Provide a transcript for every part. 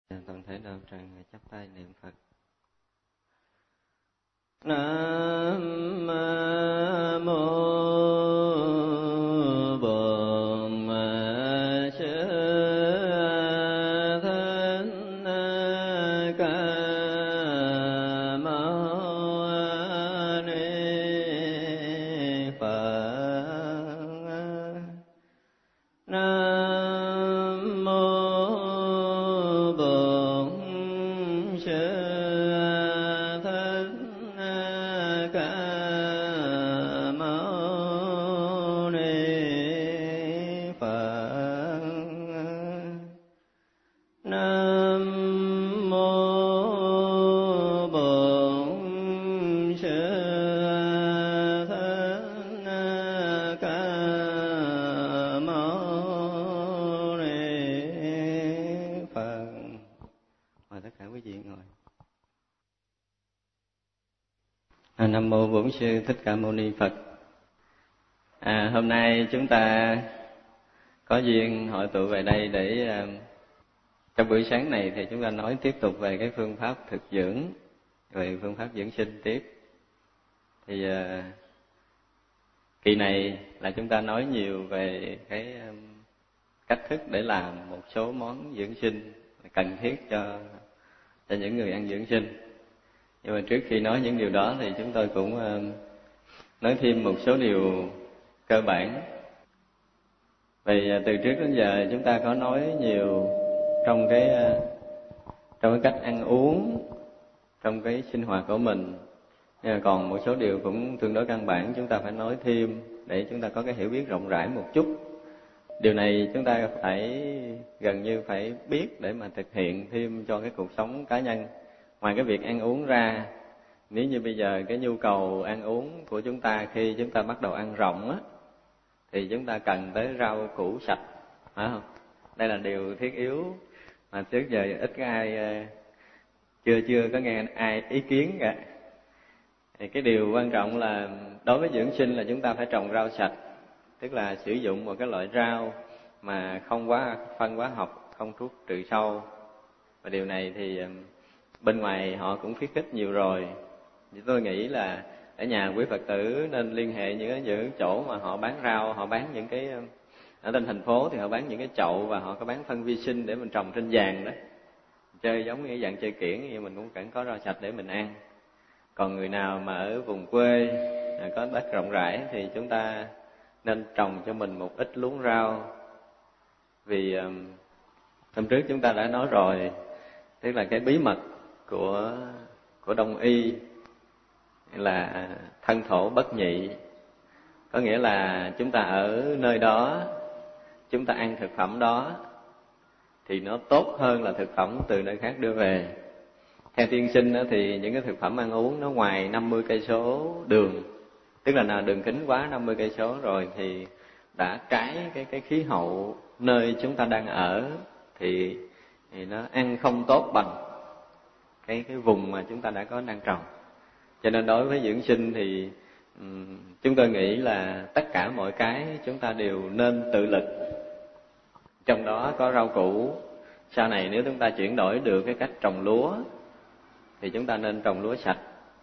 Toàn thể đạo tràng chắp tay niệm Phật. Nam mô Bổn Sư Thích Ca Mâu Ni Phật. Nam mô Bổn Sư Thích Ca Mâu Ni Phật. Nam mô Bổn Sư Thích Ca Mâu Ni Phật. Mời tất cả quý vị ngồi. Nam mô Bổn Sư Thích Ca Mâu Ni Phật. Hôm nay chúng ta có duyên hội tụ về đây để trong buổi sáng này thì chúng ta nói tiếp tục về cái phương pháp thực dưỡng, về phương pháp dưỡng sinh tiếp. Thì kỳ này là chúng ta nói nhiều về cái cách thức để làm một số món dưỡng sinh cần thiết cho những người ăn dưỡng sinh. Nhưng mà trước khi nói những điều đó thì chúng tôi cũng nói thêm một số điều cơ bản. Vì từ trước đến giờ chúng ta có nói nhiều trong cái cách ăn uống, trong cái sinh hoạt của mình. Nhưng mà còn một số điều cũng tương đối căn bản chúng ta phải nói thêm để chúng ta có cái hiểu biết rộng rãi một chút. Điều này chúng ta phải gần như phải biết để mà thực hiện thêm cho cái cuộc sống cá nhân. Ngoài cái việc ăn uống ra, nếu như bây giờ cái nhu cầu ăn uống của chúng ta khi chúng ta bắt đầu ăn rộng á, thì chúng ta cần tới rau củ sạch, phải không? Đây là điều thiết yếu mà trước giờ ít có ai chưa có nghe ai ý kiến cả. Thì cái điều quan trọng là đối với dưỡng sinh là chúng ta phải trồng rau sạch, tức là sử dụng một cái loại rau mà không quá phân hóa học, không thuốc trừ sâu. Và điều này thì bên ngoài họ cũng khuyến khích nhiều rồi. Thì tôi nghĩ là ở nhà quý Phật tử nên liên hệ những chỗ mà họ bán rau, họ bán những cái ở trên thành phố thì họ bán những cái chậu và họ có bán phân vi sinh để mình trồng trên vàng đó. Chơi giống như dạng chơi kiển thì mình cũng cần có rau sạch để mình ăn. Còn người nào mà ở vùng quê có đất rộng rãi thì chúng ta nên trồng cho mình một ít luống rau. Vì hôm trước chúng ta đã nói rồi, tức là cái bí mật của Đông y là thân thổ bất nhị. Có nghĩa là chúng ta ở nơi đó, chúng ta ăn thực phẩm đó thì nó tốt hơn là thực phẩm từ nơi khác đưa về. Theo tiên sinh đó, thì những cái thực phẩm ăn uống nó ngoài 50 cây số đường, tức là nào đường kính quá 50 cây số rồi thì đã trái cái khí hậu nơi chúng ta đang ở thì nó ăn không tốt bằng cái vùng mà chúng ta đã có đang trồng. Cho nên đối với dưỡng sinh thì chúng tôi nghĩ là tất cả mọi cái chúng ta đều nên tự lực. Trong đó có rau củ. Sau này nếu chúng ta chuyển đổi được cái cách trồng lúa thì chúng ta nên trồng lúa sạch.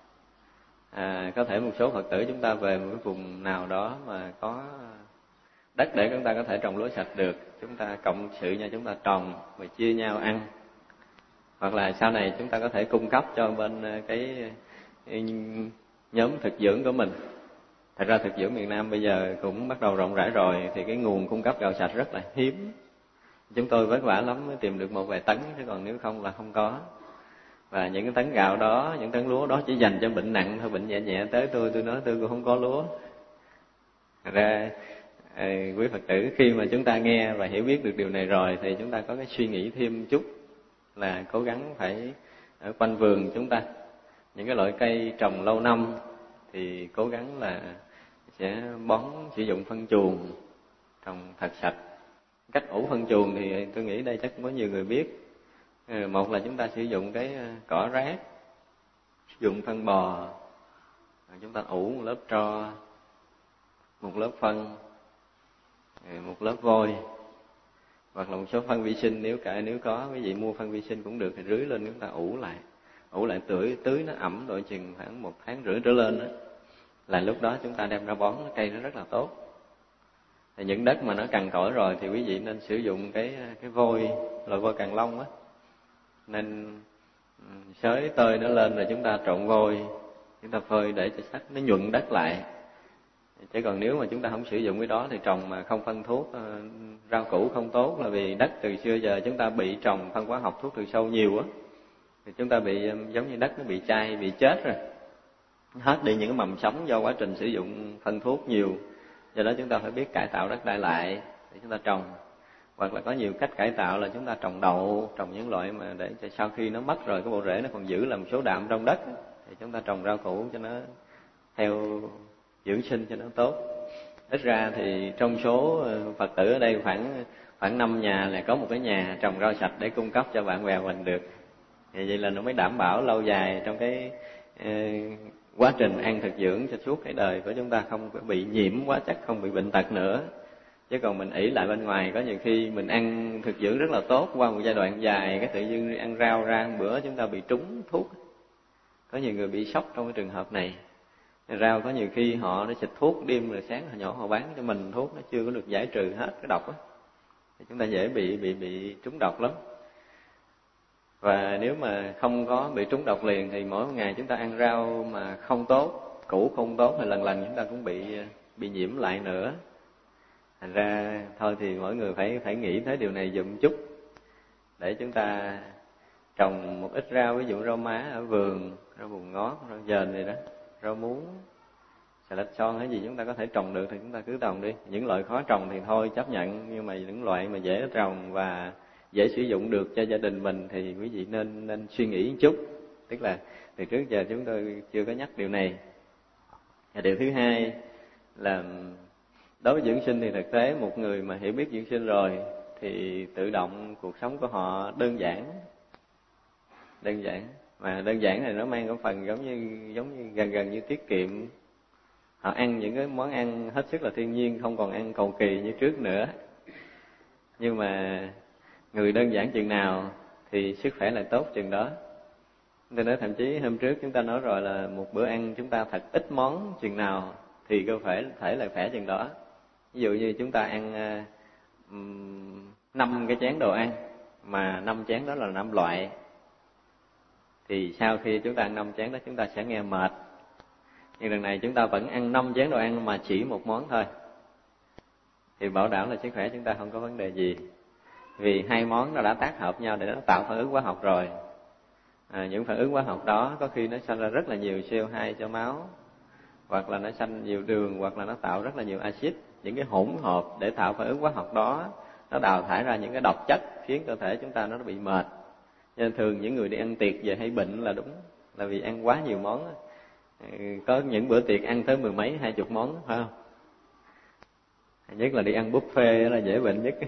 Có thể một số Phật tử chúng ta về một cái vùng nào đó mà có đất để chúng ta có thể trồng lúa sạch được, chúng ta cộng sự nhau chúng ta trồng và chia nhau ăn. Hoặc là sau này chúng ta có thể cung cấp cho bên cái nhóm thực dưỡng của mình. Thật ra thực dưỡng miền Nam bây giờ cũng bắt đầu rộng rãi rồi, thì cái nguồn cung cấp gạo sạch rất là hiếm. Chúng tôi vất vả lắm mới tìm được một vài tấn, chứ còn nếu không là không có. Và những cái tấn gạo đó, những tấn lúa đó chỉ dành cho bệnh nặng thôi, bệnh nhẹ nhẹ tới tôi nói tôi cũng không có lúa. Thật ra quý Phật tử khi mà chúng ta nghe và hiểu biết được điều này rồi thì chúng ta có cái suy nghĩ thêm chút là cố gắng phải ở quanh vườn chúng ta những cái loại cây trồng lâu năm thì cố gắng là sẽ bón sử dụng phân chuồng trồng thật sạch. Cách ủ phân chuồng thì tôi nghĩ đây chắc cũng có nhiều người biết. Một là chúng ta sử dụng cái cỏ rác, sử dụng phân bò, chúng ta ủ một lớp tro, một lớp phân, một lớp vôi, Hoặc là một số phân vi sinh, nếu có quý vị mua phân vi sinh cũng được thì rưới lên chúng ta ủ lại tưới nó ẩm độ chừng khoảng 1,5 tháng trở lên đó, là lúc đó chúng ta đem ra bón cây nó rất là tốt. Thì những đất mà nó cằn cỗi rồi thì quý vị nên sử dụng cái vôi, loại vôi Càng Long á, nên xới tơi nó lên rồi chúng ta trộn vôi, chúng ta phơi để cho sắc nó nhuận đất lại. Chứ còn nếu mà chúng ta không sử dụng cái đó thì trồng mà không phân thuốc, rau củ không tốt, là vì đất từ xưa giờ chúng ta bị trồng phân hóa học, thuốc trừ sâu nhiều á, thì chúng ta bị giống như đất nó bị chai, bị chết rồi, hết đi những cái mầm sống do quá trình sử dụng phân thuốc nhiều. Do đó chúng ta phải biết cải tạo đất đai lại để chúng ta trồng. Hoặc là có nhiều cách cải tạo là chúng ta trồng đậu, trồng những loại mà để cho sau khi nó mất rồi cái bộ rễ nó còn giữ làm số đạm trong đất, thì chúng ta trồng rau củ cho nó theo dưỡng sinh cho nó tốt. Ít ra thì trong số Phật tử ở đây khoảng 5 nhà là có một cái nhà trồng rau sạch để cung cấp cho bạn bè mình được. Thì vậy là nó mới đảm bảo lâu dài trong cái quá trình ăn thực dưỡng cho suốt cái đời của chúng ta, không bị nhiễm hóa chất, không bị bệnh tật nữa. Chứ còn mình ỷ lại bên ngoài, có nhiều khi mình ăn thực dưỡng rất là tốt, qua một giai đoạn dài cái tự dưng ăn rau ra một bữa chúng ta bị trúng thuốc. Có nhiều người bị sốc trong cái trường hợp này. Rau có nhiều khi họ xịt thuốc đêm rồi sáng họ nhỏ họ bán cho mình thuốc nó chưa có được giải trừ hết cái độc á, thì chúng ta dễ bị trúng độc lắm. Và nếu mà không có bị trúng độc liền thì mỗi ngày chúng ta ăn rau mà không tốt, củ không tốt, thì lần lần chúng ta cũng bị nhiễm lại nữa. Thành ra thôi thì mỗi người phải nghĩ tới điều này dùm chút, để chúng ta trồng một ít rau, ví dụ rau má ở vườn, rau bùn ngót, rau dền này đó, rau muống, xà lách son hay gì chúng ta có thể trồng được thì chúng ta cứ trồng đi. Những loại khó trồng thì thôi chấp nhận, nhưng mà những loại mà dễ trồng và dễ sử dụng được cho gia đình mình thì quý vị nên suy nghĩ một chút. Tức là từ trước giờ chúng tôi chưa có nhắc điều này. Và điều thứ hai là đối với dưỡng sinh thì thực tế một người mà hiểu biết dưỡng sinh rồi thì tự động cuộc sống của họ đơn giản. Mà đơn giản này nó mang cái phần giống như gần như tiết kiệm. Họ ăn những cái món ăn hết sức là thiên nhiên, không còn ăn cầu kỳ như trước nữa. Nhưng mà người đơn giản chừng nào thì sức khỏe lại tốt chừng đó. Tôi nói thậm chí hôm trước chúng ta nói rồi là một bữa ăn chúng ta thật ít món chừng nào thì cơ thể lại khỏe chừng đó. Ví dụ như chúng ta ăn 5 cái chén đồ ăn, mà 5 chén đó là 5 loại, thì sau khi chúng ta ăn 5 chén đó chúng ta sẽ nghe mệt. Nhưng lần này chúng ta vẫn ăn 5 chén đồ ăn mà chỉ một món thôi, thì bảo đảm là sức khỏe chúng ta không có vấn đề gì. Vì hai món nó đã tác hợp nhau để nó tạo phản ứng hóa học rồi. Những phản ứng hóa học đó có khi nó sanh ra rất là nhiều CO2 cho máu, hoặc là nó sanh nhiều đường, hoặc là nó tạo rất là nhiều axit. Những cái hỗn hợp để tạo phản ứng hóa học đó nó đào thải ra những cái độc chất khiến cơ thể chúng ta nó bị mệt. Nên thường những người đi ăn tiệc về hay bệnh là đúng, là vì ăn quá nhiều món. Có những bữa tiệc ăn tới 10 mấy 20 món, phải không? Nhất là đi ăn buffet là dễ bệnh nhất.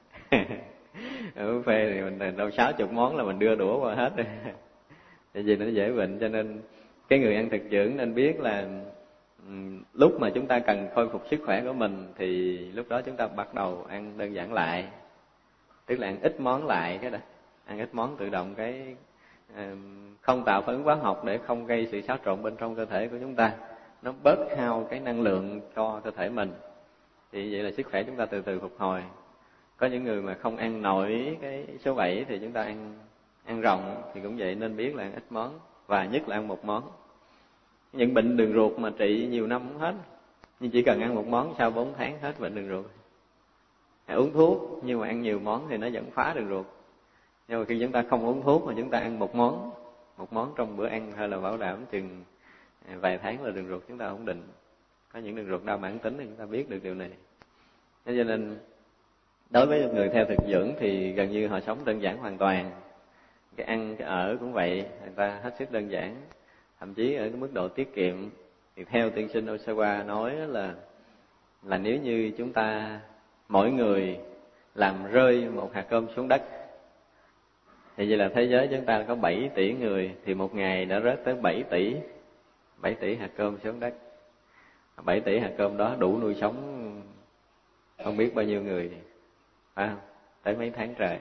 Ở buffet thì mình đâu 60 món là mình đưa đũa qua hết rồi. Tại vì nó dễ bệnh, cho nên cái người ăn thực dưỡng nên biết là lúc mà chúng ta cần khôi phục sức khỏe của mình thì lúc đó chúng ta bắt đầu ăn đơn giản lại. Tức là ăn ít món lại cái đó. Ăn ít món tự động cái không tạo phản ứng hóa học để không gây sự xáo trộn bên trong cơ thể của chúng ta. Nó bớt hao cái năng lượng cho cơ thể mình. Thì vậy là sức khỏe chúng ta từ từ phục hồi. Có những người mà không ăn nổi cái số 7 thì chúng ta ăn rộng thì cũng vậy, nên biết là ăn ít món và nhất là ăn một món. Những bệnh đường ruột mà trị nhiều năm không hết, nhưng chỉ cần ăn một món sau 4 tháng hết bệnh đường ruột. Uống thuốc nhưng mà ăn nhiều món thì nó vẫn phá đường ruột. Nhưng mà khi chúng ta không uống thuốc mà chúng ta ăn một món trong bữa ăn hay là bảo đảm chừng vài tháng là đường ruột chúng ta ổn định. Có những đường ruột đau mãn tính thì chúng ta biết được điều này. Thế cho nên đối với người theo thực dưỡng thì gần như họ sống đơn giản hoàn toàn. Cái ăn, cái ở cũng vậy, người ta hết sức đơn giản. Thậm chí ở cái mức độ tiết kiệm thì theo tiên sinh Osawa nói là nếu như chúng ta mỗi người làm rơi một hạt cơm xuống đất, thì vậy là thế giới chúng ta có 7 tỷ người, thì một ngày đã rớt tới 7 tỷ hạt cơm xuống đất. 7 tỷ hạt cơm đó đủ nuôi sống không biết bao nhiêu người, phải không? tới mấy tháng trời.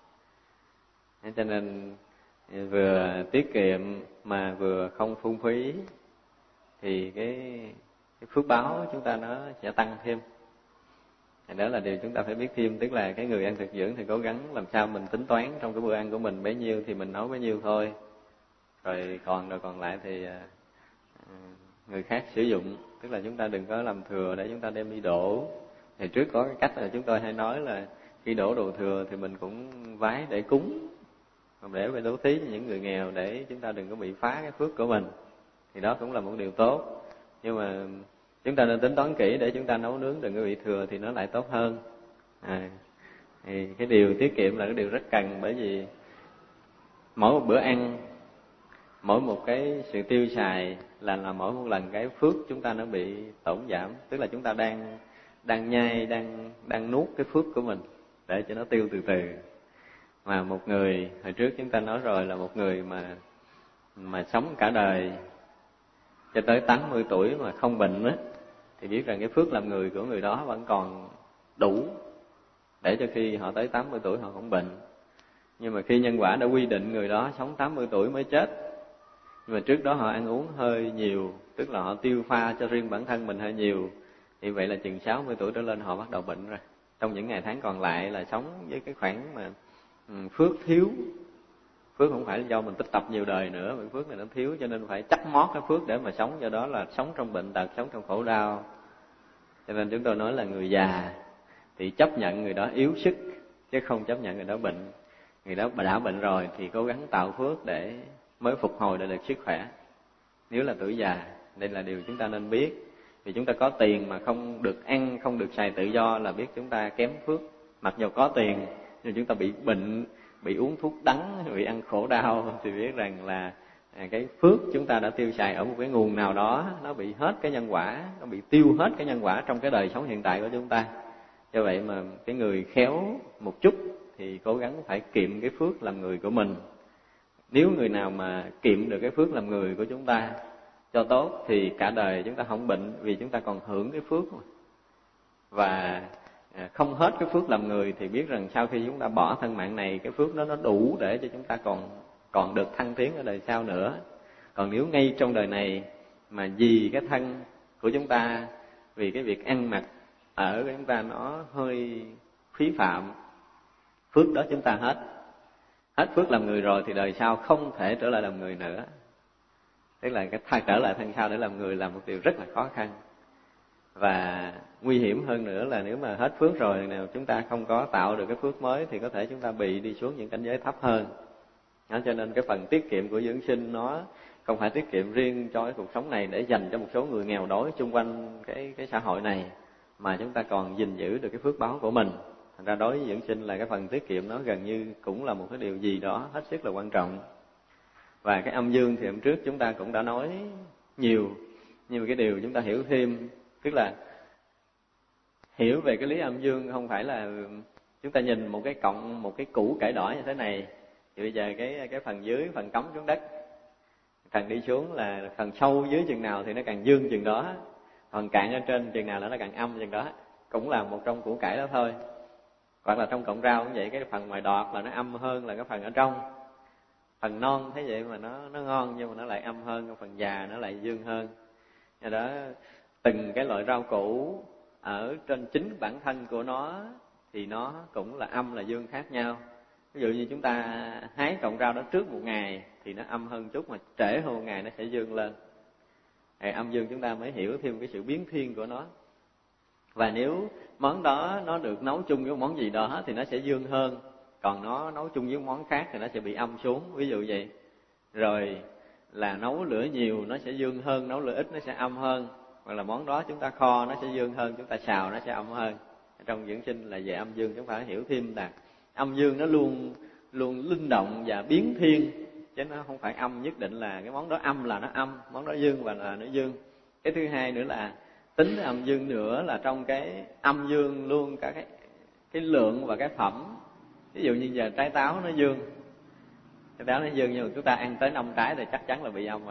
Cho nên vừa tiết kiệm mà vừa không phung phí thì cái phước báo chúng ta nó sẽ tăng thêm. Đó là điều chúng ta phải biết thêm, tức là cái người ăn thực dưỡng thì cố gắng làm sao mình tính toán trong cái bữa ăn của mình bấy nhiêu thì mình nấu bấy nhiêu thôi, rồi còn lại thì người khác sử dụng, tức là chúng ta đừng có làm thừa để chúng ta đem đi đổ. Thì trước có cái cách là chúng tôi hay nói là khi đổ đồ thừa thì mình cũng vái để cúng, còn để về bố thí cho những người nghèo để chúng ta đừng có bị phá cái phước của mình, thì đó cũng là một điều tốt. Nhưng mà chúng ta nên tính toán kỹ để chúng ta nấu nướng đừng có bị thừa thì nó lại tốt hơn. Thì cái điều tiết kiệm là cái điều rất cần, bởi vì mỗi một bữa ăn, mỗi một cái sự tiêu xài là mỗi một lần cái phước chúng ta nó bị tổn giảm, tức là chúng ta đang nhai, đang nuốt cái phước của mình để cho nó tiêu từ từ. Mà một người hồi trước chúng ta nói rồi, là một người mà sống cả đời cho tới 80 tuổi mà không bệnh á, thì biết rằng cái phước làm người của người đó vẫn còn đủ để cho khi họ tới 80 tuổi họ không bệnh. Nhưng mà khi nhân quả đã quy định người đó sống 80 tuổi mới chết, nhưng mà trước đó họ ăn uống hơi nhiều, tức là họ tiêu pha cho riêng bản thân mình hơi nhiều, thì vậy là chừng 60 tuổi trở lên họ bắt đầu bệnh rồi. Trong những ngày tháng còn lại là sống với cái khoảng mà phước thiếu. Phước không phải là do mình tích tập nhiều đời nữa, mà phước này nó thiếu cho nên phải chấp mót cái phước để mà sống, do đó là sống trong bệnh tật, sống trong khổ đau. Cho nên chúng tôi nói là người già thì chấp nhận người đó yếu sức, chứ không chấp nhận người đó bệnh. Người đó đã bệnh rồi thì cố gắng tạo phước để mới phục hồi được sức khỏe. Nếu là tuổi già, đây là điều chúng ta nên biết. Vì chúng ta có tiền mà không được ăn, không được xài tự do là biết chúng ta kém phước. Mặc dù có tiền nhưng chúng ta bị bệnh, bị uống thuốc đắng, bị ăn khổ đau thì biết rằng là cái phước chúng ta đã tiêu xài ở một cái nguồn nào đó, nó bị hết cái nhân quả, nó bị tiêu hết cái nhân quả trong cái đời sống hiện tại của chúng ta. Do vậy mà cái người khéo một chút thì cố gắng phải kiệm cái phước làm người của mình. Nếu người nào mà kiệm được cái phước làm người của chúng ta cho tốt thì cả đời chúng ta không bệnh, vì chúng ta còn hưởng cái phước mà. Và không hết cái phước làm người thì biết rằng sau khi chúng ta bỏ thân mạng này, cái phước đó nó đủ để cho chúng ta còn được thăng tiến ở đời sau nữa. Còn nếu ngay trong đời này mà vì cái thân của chúng ta, vì cái việc ăn mặc ở của chúng ta nó hơi phí phạm, phước đó chúng ta hết phước làm người rồi thì đời sau không thể trở lại làm người nữa. Tức là cái trở lại thân sau để làm người là một điều rất là khó khăn. Và nguy hiểm hơn nữa là nếu mà hết phước rồi nào chúng ta không có tạo được cái phước mới thì có thể chúng ta bị đi xuống những cảnh giới thấp hơn. Đó, cho nên cái phần tiết kiệm của dưỡng sinh nó không phải tiết kiệm riêng cho cái cuộc sống này để dành cho một số người nghèo đói xung quanh cái xã hội này, mà chúng ta còn gìn giữ được cái phước báo của mình. Thành ra đối với dưỡng sinh là cái phần tiết kiệm nó gần như cũng là một cái điều gì đó hết sức là quan trọng. Và cái âm dương thì hôm trước chúng ta cũng đã nói nhiều, nhưng mà cái điều chúng ta hiểu thêm, tức là hiểu về cái lý âm dương không phải là chúng ta nhìn một cái cọng, một cái củ cải đỏ như thế này, thì bây giờ cái phần dưới, phần cắm xuống đất, phần đi xuống là phần sâu dưới chừng nào thì nó càng dương chừng đó, phần cạn ở trên chừng nào là nó càng âm chừng đó, cũng là một trong củ cải đó thôi. Hoặc là trong cọng rau cũng vậy, cái phần ngoài đọt là nó âm hơn là cái phần ở trong. Phần non thế vậy mà nó ngon nhưng mà nó lại âm hơn, phần già nó lại dương hơn. Do đó từng cái loại rau củ ở trên chính bản thân của nó thì nó cũng là âm là dương khác nhau. Ví dụ như chúng ta hái cọng rau đó trước một ngày thì nó âm hơn chút, mà trễ hơn một ngày nó sẽ dương lên. Thì âm dương chúng ta mới hiểu thêm cái sự biến thiên của nó. Và nếu món đó nó được nấu chung với món gì đó thì nó sẽ dương hơn, còn nó nấu chung với món khác thì nó sẽ bị âm xuống, ví dụ vậy. Rồi là nấu lửa nhiều nó sẽ dương hơn, nấu lửa ít nó sẽ âm hơn. Hoặc là món đó chúng ta kho nó sẽ dương hơn, chúng ta xào nó sẽ âm hơn. Trong dưỡng sinh là về âm dương chúng ta phải hiểu thêm là âm dương nó luôn linh động và biến thiên, chứ nó không phải âm nhất định là cái món đó âm là nó âm, món đó dương và là nó dương. Cái thứ hai nữa là tính âm dương nữa là trong cái âm dương luôn cả cái lượng và cái phẩm. Ví dụ như giờ trái táo nó dương, trái táo nó dương nhưng mà chúng ta ăn tới 5 trái thì chắc chắn là bị âm rồi.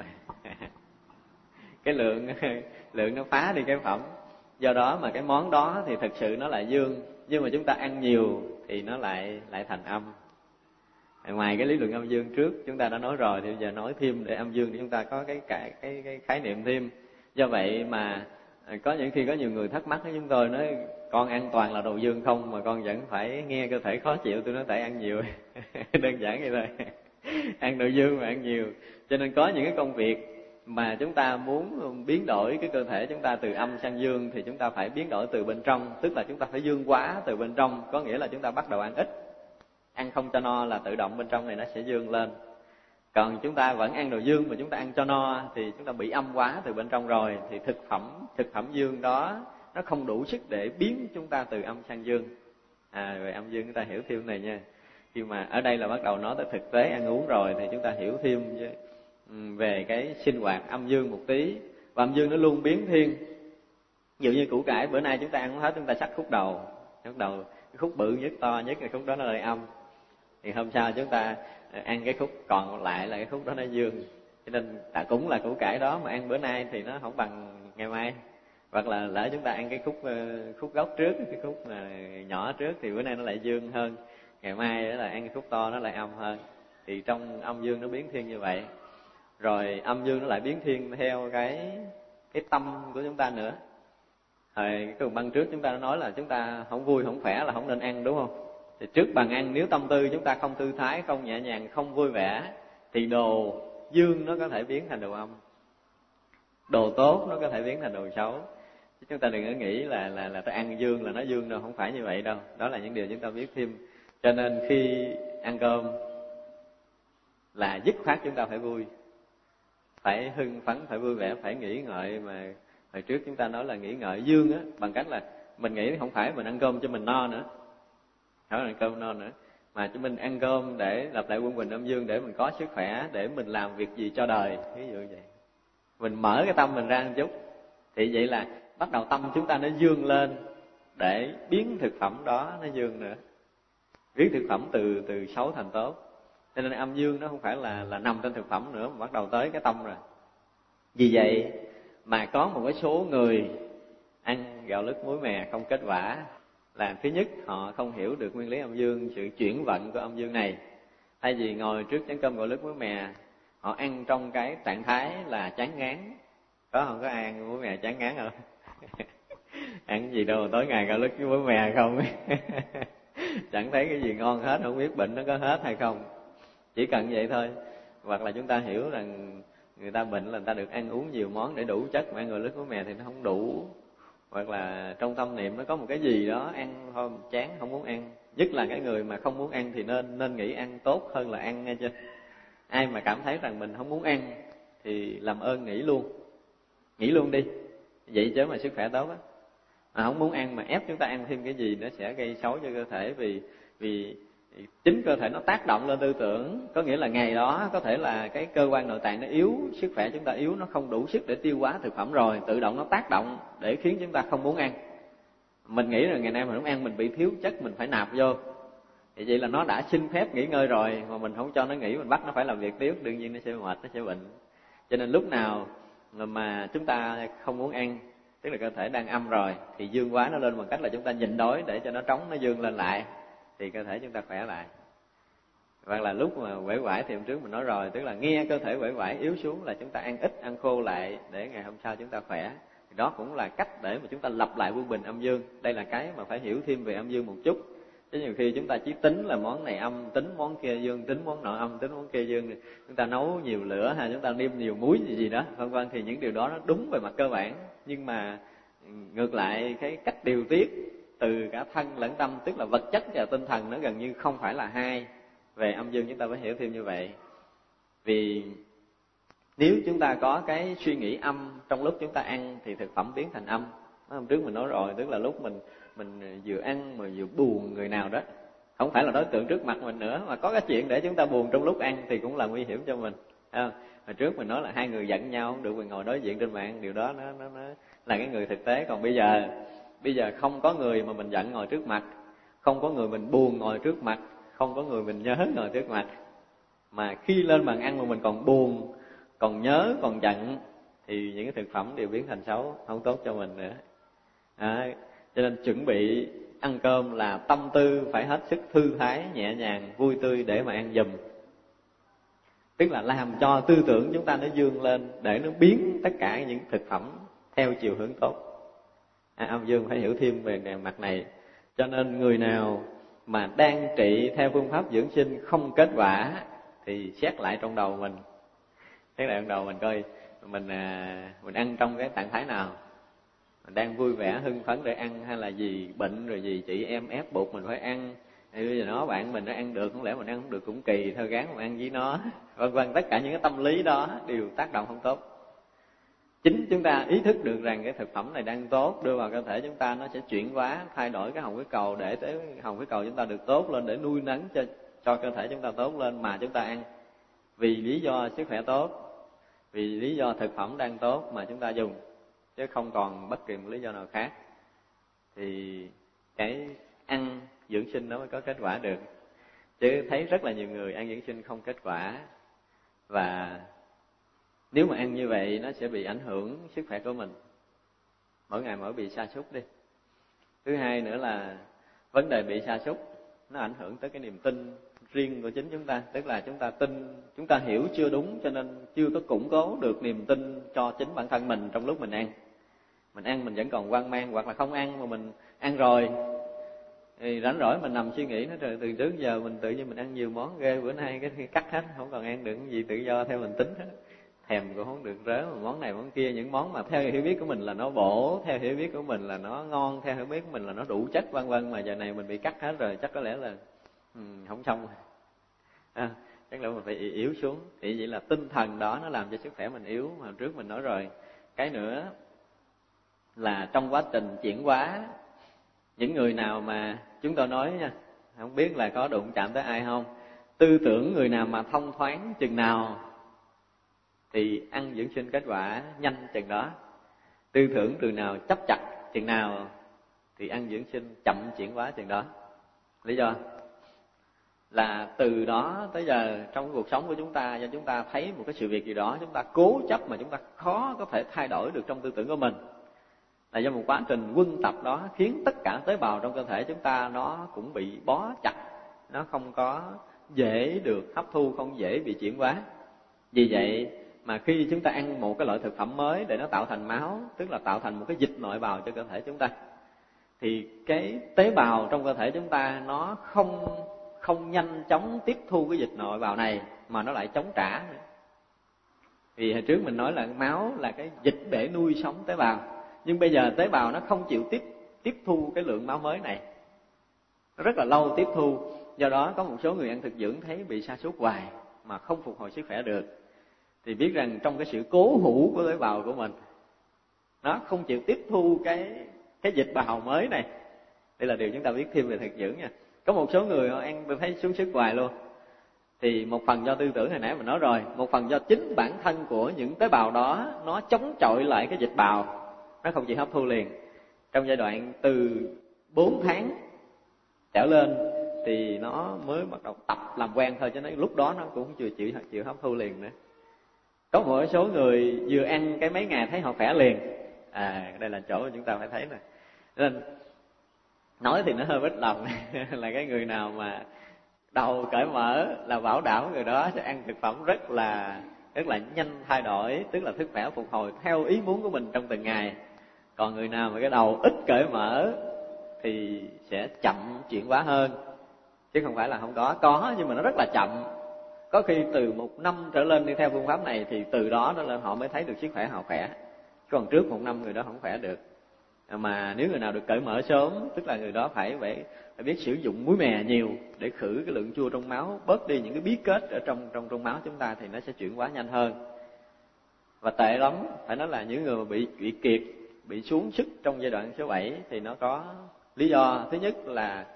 Cái lượng nó phá đi cái phẩm. Do đó mà cái món đó thì thực sự nó là dương, nhưng mà chúng ta ăn nhiều thì nó lại thành âm. Ngoài cái lý luận âm dương trước chúng ta đã nói rồi, thì bây giờ nói thêm để âm dương để chúng ta có cái khái niệm thêm. Do vậy mà có những khi có nhiều người thắc mắc với chúng tôi, nói con ăn toàn là đồ dương không mà con vẫn phải nghe cơ thể khó chịu. Tôi nói tại ăn nhiều. Đơn giản vậy thôi. Ăn đồ dương mà ăn nhiều. Cho nên có những cái công việc mà chúng ta muốn biến đổi cái cơ thể chúng ta từ âm sang dương, thì chúng ta phải biến đổi từ bên trong, tức là chúng ta phải dương hóa từ bên trong. Có nghĩa là chúng ta bắt đầu ăn ít, ăn không cho no là tự động bên trong này nó sẽ dương lên. Còn chúng ta vẫn ăn đồ dương mà chúng ta ăn cho no thì chúng ta bị âm hóa từ bên trong rồi, thì thực phẩm dương đó nó không đủ sức để biến chúng ta từ âm sang dương. Về âm dương chúng ta hiểu thêm này nha. Khi mà ở đây là bắt đầu nói tới thực tế ăn uống rồi, thì chúng ta hiểu thêm về cái sinh hoạt âm dương một tí. Và âm dương nó luôn biến thiên. Ví dụ như củ cải bữa nay chúng ta ăn không hết, chúng ta xắt khúc đầu, cái khúc bự nhất, to nhất, cái khúc đó nó lại âm. Thì hôm sau chúng ta ăn cái khúc còn lại là cái khúc đó nó dương. Cho nên cũng là củ cải đó mà ăn bữa nay thì nó không bằng ngày mai. Hoặc là lỡ chúng ta ăn cái khúc gốc trước, cái khúc mà nhỏ trước thì bữa nay nó lại dương hơn, ngày mai đó là ăn cái khúc to nó lại âm hơn. Thì trong âm dương nó biến thiên như vậy. Rồi âm dương nó lại biến thiên theo cái tâm của chúng ta nữa. Hồi cái băng trước chúng ta đã nói là chúng ta không vui không khỏe là không nên ăn, đúng không? Thì trước bàn ăn nếu tâm tư chúng ta không thư thái, không nhẹ nhàng, không vui vẻ, thì đồ dương nó có thể biến thành đồ âm. Đồ tốt nó có thể biến thành đồ xấu. Chứ chúng ta đừng có nghĩ là ta ăn dương là nó dương đâu, không phải như vậy đâu. Đó là những điều chúng ta biết thêm. Cho nên khi ăn cơm là dứt khoát chúng ta phải vui, phải hưng phấn, phải vui vẻ, phải nghĩ ngợi. Mà hồi trước chúng ta nói là nghĩ ngợi dương á, bằng cách là mình nghĩ không phải mình ăn cơm cho mình no nữa, không phải ăn cơm no nữa, mà chúng mình ăn cơm để lập lại quân bình âm dương, để mình có sức khỏe, để mình làm việc gì cho đời. Ví dụ vậy, mình mở cái tâm mình ra một chút, thì vậy là bắt đầu tâm chúng ta nó dương lên để biến thực phẩm đó nó dương nữa, biến thực phẩm từ xấu thành tốt. Cho nên âm dương nó không phải là nằm trên thực phẩm nữa, mà bắt đầu tới cái tâm rồi. Vì vậy mà có một cái số người ăn gạo lứt muối mè không kết quả là thứ nhất, họ không hiểu được nguyên lý âm dương, sự chuyển vận của âm dương này. Thay vì ngồi trước chén cơm gạo lứt muối mè, họ ăn trong cái trạng thái là chán ngán. Không có ai ăn muối mè chán ngán không? Ăn cái gì đâu mà tối ngày gạo lứt với muối mè không. Chẳng thấy cái gì ngon hết, không biết bệnh nó có hết hay không. Chỉ cần vậy thôi. Hoặc là chúng ta hiểu rằng người ta bệnh là người ta được ăn uống nhiều món để đủ chất, mà ăn gạo lứt muối mè thì nó không đủ. Hoặc là trong tâm niệm nó có một cái gì đó ăn thôi chán không muốn ăn. Nhất là cái người mà không muốn ăn thì nên nghĩ ăn tốt hơn là ăn, nghe chưa? Ai mà cảm thấy rằng mình không muốn ăn thì làm ơn nghỉ luôn đi, vậy chứ mà sức khỏe tốt á. Mà không muốn ăn mà ép chúng ta ăn thêm cái gì nó sẽ gây xấu cho cơ thể, vì chính cơ thể nó tác động lên tư tưởng. Có nghĩa là ngày đó có thể là cái cơ quan nội tạng nó yếu, sức khỏe chúng ta yếu, nó không đủ sức để tiêu hóa thực phẩm rồi, tự động nó tác động để khiến chúng ta không muốn ăn. Mình nghĩ là ngày nay mình không ăn, mình bị thiếu chất, mình phải nạp vô. Thì vậy là nó đã xin phép nghỉ ngơi rồi, mà mình không cho nó nghỉ, mình bắt nó phải làm việc tiếp, đương nhiên nó sẽ mệt, nó sẽ bệnh. Cho nên lúc nào mà chúng ta không muốn ăn, tức là cơ thể đang âm rồi, thì dương hóa nó lên bằng cách là chúng ta nhịn đói để cho nó trống, nó dương lên lại, thì cơ thể chúng ta khỏe lại. Hoặc là lúc mà uể oải thì hôm trước mình nói rồi, tức là nghe cơ thể uể oải yếu xuống là chúng ta ăn ít, ăn khô lại để ngày hôm sau chúng ta khỏe. Thì đó cũng là cách để mà chúng ta lập lại quân bình âm dương. Đây là cái mà phải hiểu thêm về âm dương một chút. Chứ nhiều khi chúng ta chỉ tính là món này âm, tính món kia dương, tính món nọ âm, tính món kia dương. Chúng ta nấu nhiều lửa hay chúng ta nêm nhiều muối gì đó, vân vân, thì những điều đó nó đúng về mặt cơ bản. Nhưng mà ngược lại cái cách điều tiết từ cả thân lẫn tâm, tức là vật chất và tinh thần, nó gần như không phải là hai. Về âm dương chúng ta phải hiểu thêm như vậy. Vì nếu chúng ta có cái suy nghĩ âm trong lúc chúng ta ăn thì thực phẩm biến thành âm. Hôm trước mình nói rồi, tức là lúc mình vừa ăn mà vừa buồn người nào đó, không phải là đối tượng trước mặt mình nữa, mà có cái chuyện để chúng ta buồn trong lúc ăn thì cũng là nguy hiểm cho mình. Hồi trước mình nói là hai người giận nhau không được mình ngồi đối diện trên mạng, điều đó nó là cái người thực tế. Còn bây giờ không có người mà mình giận ngồi trước mặt, không có người mình buồn ngồi trước mặt, không có người mình nhớ ngồi trước mặt, mà khi lên bàn ăn mà mình còn buồn, còn nhớ, còn giận, thì những cái thực phẩm đều biến thành xấu, không tốt cho mình nữa. Cho nên chuẩn bị ăn cơm là tâm tư phải hết sức thư thái, nhẹ nhàng, vui tươi để mà ăn giùm. Tức là làm cho tư tưởng chúng ta nó vươn lên, để nó biến tất cả những thực phẩm theo chiều hướng tốt. Ông Dương phải hiểu thêm về mặt này. Cho nên người nào mà đang trị theo phương pháp dưỡng sinh không kết quả thì xét lại trong đầu mình. Xét lại trong đầu mình coi mình ăn trong cái trạng thái nào. Mình đang vui vẻ hưng phấn để ăn, hay là gì bệnh rồi gì chị em ép buộc mình phải ăn, hay bây giờ nó bạn mình nó ăn được, không lẽ mình ăn không được cũng kỳ, thôi gán mình ăn với nó, vân vân. Tất cả những cái tâm lý đó đều tác động không tốt. Chính chúng ta ý thức được rằng cái thực phẩm này đang tốt, đưa vào cơ thể chúng ta, nó sẽ chuyển hóa, thay đổi cái hồng huyết cầu, để tới hồng huyết cầu chúng ta được tốt lên, để nuôi nấng cho cơ thể chúng ta tốt lên, mà chúng ta ăn vì lý do sức khỏe tốt, vì lý do thực phẩm đang tốt mà chúng ta dùng, chứ không còn bất kỳ một lý do nào khác, thì cái ăn dưỡng sinh nó mới có kết quả được. Chứ thấy rất là nhiều người ăn dưỡng sinh không kết quả, và nếu mà ăn như vậy nó sẽ bị ảnh hưởng sức khỏe của mình, mỗi ngày mỗi bị sa sút đi. Thứ hai nữa là vấn đề bị sa sút nó ảnh hưởng tới cái niềm tin riêng của chính chúng ta. Tức là chúng ta tin, chúng ta hiểu chưa đúng, cho nên chưa có củng cố được niềm tin cho chính bản thân mình trong lúc mình ăn. Mình ăn mình vẫn còn hoang mang, hoặc là không ăn mà mình ăn rồi thì rảnh rỗi mình nằm suy nghĩ, nó trời, từ trước giờ mình tự nhiên mình ăn nhiều món ghê, bữa nay cái cắt hết, không còn ăn được cái gì tự do theo mình tính hết. Thèm cũng không được rớ, mà món này món kia, những món mà theo hiểu biết của mình là nó bổ, theo hiểu biết của mình là nó ngon, theo hiểu biết của mình là nó đủ chất, vân vân, mà giờ này mình bị cắt hết rồi, chắc có lẽ là không xong. Chắc là mình phải yếu xuống. Thì vậy là tinh thần đó nó làm cho sức khỏe mình yếu, mà trước mình nói rồi. Cái nữa là trong quá trình chuyển hóa, những người nào mà chúng tôi nói nha, không biết là có đụng chạm tới ai không, tư tưởng người nào mà thông thoáng chừng nào thì ăn dưỡng sinh kết quả nhanh chừng đó. Tư tưởng từ nào chấp chặt chừng nào thì ăn dưỡng sinh chậm chuyển hóa chừng đó. Lý do là từ đó tới giờ trong cuộc sống của chúng ta, do chúng ta thấy một cái sự việc gì đó, chúng ta cố chấp mà chúng ta khó có thể thay đổi được trong tư tưởng của mình, là do một quá trình quân tập đó khiến tất cả tế bào trong cơ thể chúng ta nó cũng bị bó chặt, nó không có dễ được hấp thu, không dễ bị chuyển hóa. Vì vậy mà khi chúng ta ăn một cái loại thực phẩm mới để nó tạo thành máu, tức là tạo thành một cái dịch nội bào cho cơ thể chúng ta, thì cái tế bào trong cơ thể chúng ta nó không nhanh chóng tiếp thu cái dịch nội bào này, mà nó lại chống trả nữa. Vì hồi trước mình nói là máu là cái dịch để nuôi sống tế bào, nhưng bây giờ tế bào nó không chịu tiếp thu cái lượng máu mới này, nó rất là lâu tiếp thu. Do đó có một số người ăn thực dưỡng thấy bị sa sút hoài mà không phục hồi sức khỏe được, thì biết rằng trong cái sự cố hữu của tế bào của mình, nó không chịu tiếp thu cái dịch bào mới này. Đây là điều chúng ta biết thêm về thực dưỡng nha. Có một số người họ ăn tôi thấy xuống sức hoài luôn, thì một phần do tư tưởng hồi nãy mình nói rồi, một phần do chính bản thân của những tế bào đó nó chống chọi lại cái dịch bào, nó không chịu hấp thu liền. Trong giai đoạn từ 4 tháng trở lên thì nó mới bắt đầu tập làm quen thôi, cho nên lúc đó nó cũng chưa chịu hấp thu liền nữa. Có một số người vừa ăn cái mấy ngày thấy họ khỏe liền. Đây là chỗ chúng ta phải thấy nè. Nên nói thì nó hơi bất lòng là cái người nào mà đầu cởi mở là bảo đảm người đó sẽ ăn thực phẩm rất là nhanh thay đổi, tức là sức khỏe phục hồi theo ý muốn của mình trong từng ngày. Còn người nào mà cái đầu ít cởi mở thì sẽ chậm chuyển hóa hơn, chứ không phải là không có, nhưng mà nó rất là chậm. Có khi từ 1 năm trở lên đi theo phương pháp này thì từ đó lên họ mới thấy được sức khỏe họ khỏe, còn trước 1 năm người đó không khỏe được. Mà nếu người nào được cởi mở sớm, tức là người đó phải biết sử dụng muối mè nhiều để khử cái lượng chua trong máu, bớt đi những cái bí kết ở trong máu chúng ta, thì nó sẽ chuyển hóa nhanh hơn. Và tệ lắm, phải nói là những người mà bị kiệt, bị xuống sức trong giai đoạn số 7 thì nó có lý do. Thứ nhất là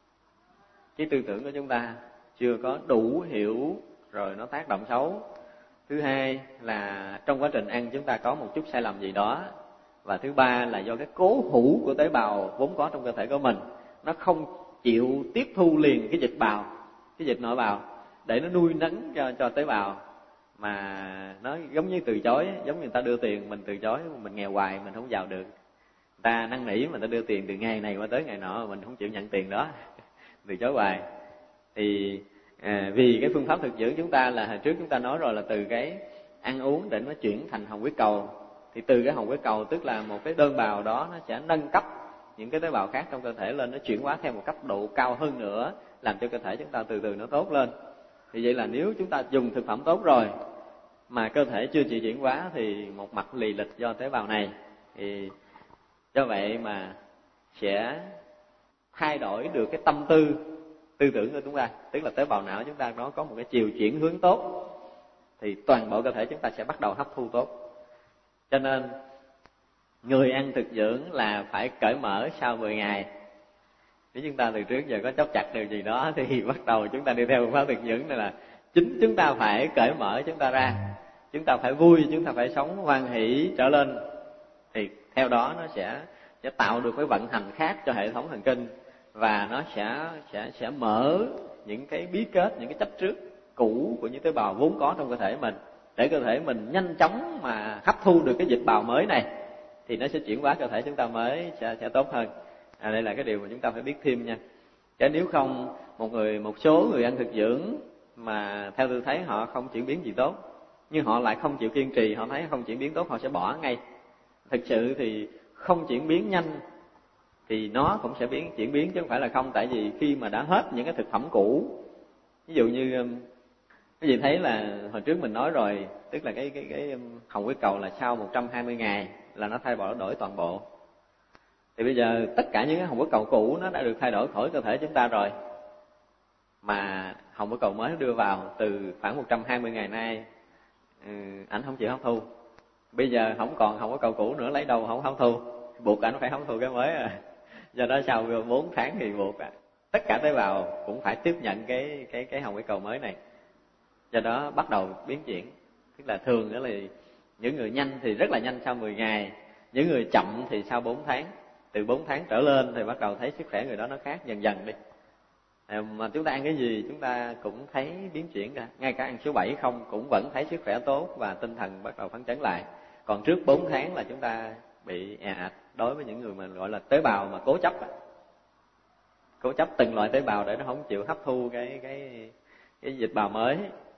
cái tư tưởng của chúng ta chưa có đủ hiểu, rồi nó tác động xấu. Thứ hai là trong quá trình ăn chúng ta có một chút sai lầm gì đó. Và thứ ba là do cái cố hữu của tế bào vốn có trong cơ thể của mình, nó không chịu tiếp thu liền cái dịch bào, cái dịch nội bào để nó nuôi nấng cho tế bào, mà nó giống như từ chối, giống như người ta đưa tiền mình từ chối, mình nghèo hoài mình không vào được. ta năn nỉ mà ta đưa tiền từ ngày này qua tới ngày nọ, mình không chịu nhận tiền đó, từ chối hoài. Thì vì cái phương pháp thực dưỡng chúng ta là hồi trước chúng ta nói rồi, là từ cái ăn uống để nó chuyển thành hồng huyết cầu. Thì từ cái hồng huyết cầu tức là một cái đơn bào đó nó sẽ nâng cấp những cái tế bào khác trong cơ thể lên, nó chuyển hóa theo một cấp độ cao hơn nữa, làm cho cơ thể chúng ta từ từ nó tốt lên. Thì vậy là nếu chúng ta dùng thực phẩm tốt rồi mà cơ thể chưa chịu chuyển hóa thì một mặt lì lịch do tế bào này, thì do vậy mà sẽ thay đổi được cái tâm tư tưởng của chúng ta, tức là tế bào não chúng ta nó có một cái chiều chuyển hướng tốt, thì toàn bộ cơ thể chúng ta sẽ bắt đầu hấp thu tốt. Cho nên người ăn thực dưỡng là phải cởi mở sau 10 ngày. Nếu chúng ta từ trước giờ có chốt chặt điều gì đó thì bắt đầu chúng ta đi theo phương pháp thực dưỡng này là chính chúng ta phải cởi mở chúng ta ra, chúng ta phải vui, chúng ta phải sống hoan hỷ trở lên, thì theo đó nó sẽ tạo được cái vận hành khác cho hệ thống thần kinh, và nó sẽ mở những cái bí kết, những cái chấp trước cũ của những tế bào vốn có trong cơ thể mình, để cơ thể mình nhanh chóng mà hấp thu được cái dịch bào mới này, thì nó sẽ chuyển hóa cơ thể chúng ta mới sẽ tốt hơn. Đây là cái điều mà chúng ta phải biết thêm nha. Chứ nếu không, một số người ăn thực dưỡng mà theo tôi thấy họ không chuyển biến gì tốt, nhưng họ lại không chịu kiên trì, họ thấy không chuyển biến tốt họ sẽ bỏ ngay. Thực sự thì không chuyển biến nhanh thì nó cũng sẽ chuyển biến chứ không phải là không. Tại vì khi mà đã hết những cái thực phẩm cũ, ví dụ như cái gì thấy là hồi trước mình nói rồi, tức là cái hồng huyết cầu là sau 120 ngày là nó thay đổi toàn bộ. Thì bây giờ tất cả những cái hồng huyết cầu cũ nó đã được thay đổi khỏi cơ thể chúng ta rồi, mà hồng huyết cầu mới đưa vào từ khoảng 120 ngày nay, ảnh không chịu hấp thu. Bây giờ không còn hồng huyết cầu cũ nữa, lấy đâu không hấp thu, buộc ảnh phải hấp thu cái mới à. Do đó sau 4 tháng thì buộc tất cả tế bào cũng phải tiếp nhận cái hồng huyết cầu mới này. Do đó bắt đầu biến chuyển. Tức là thường đó là những người nhanh thì rất là nhanh sau 10 ngày, những người chậm thì sau 4 tháng. Từ 4 tháng trở lên thì bắt đầu thấy sức khỏe người đó nó khác dần dần đi. Mà chúng ta ăn cái gì chúng ta cũng thấy biến chuyển ra. Ngay cả ăn số 7 không cũng vẫn thấy sức khỏe tốt và tinh thần bắt đầu phấn chấn lại. Còn trước 4 tháng là chúng ta bị ạt đối với những người mà gọi là tế bào mà cố chấp từng loại tế bào để nó không chịu hấp thu cái dịch bào mới,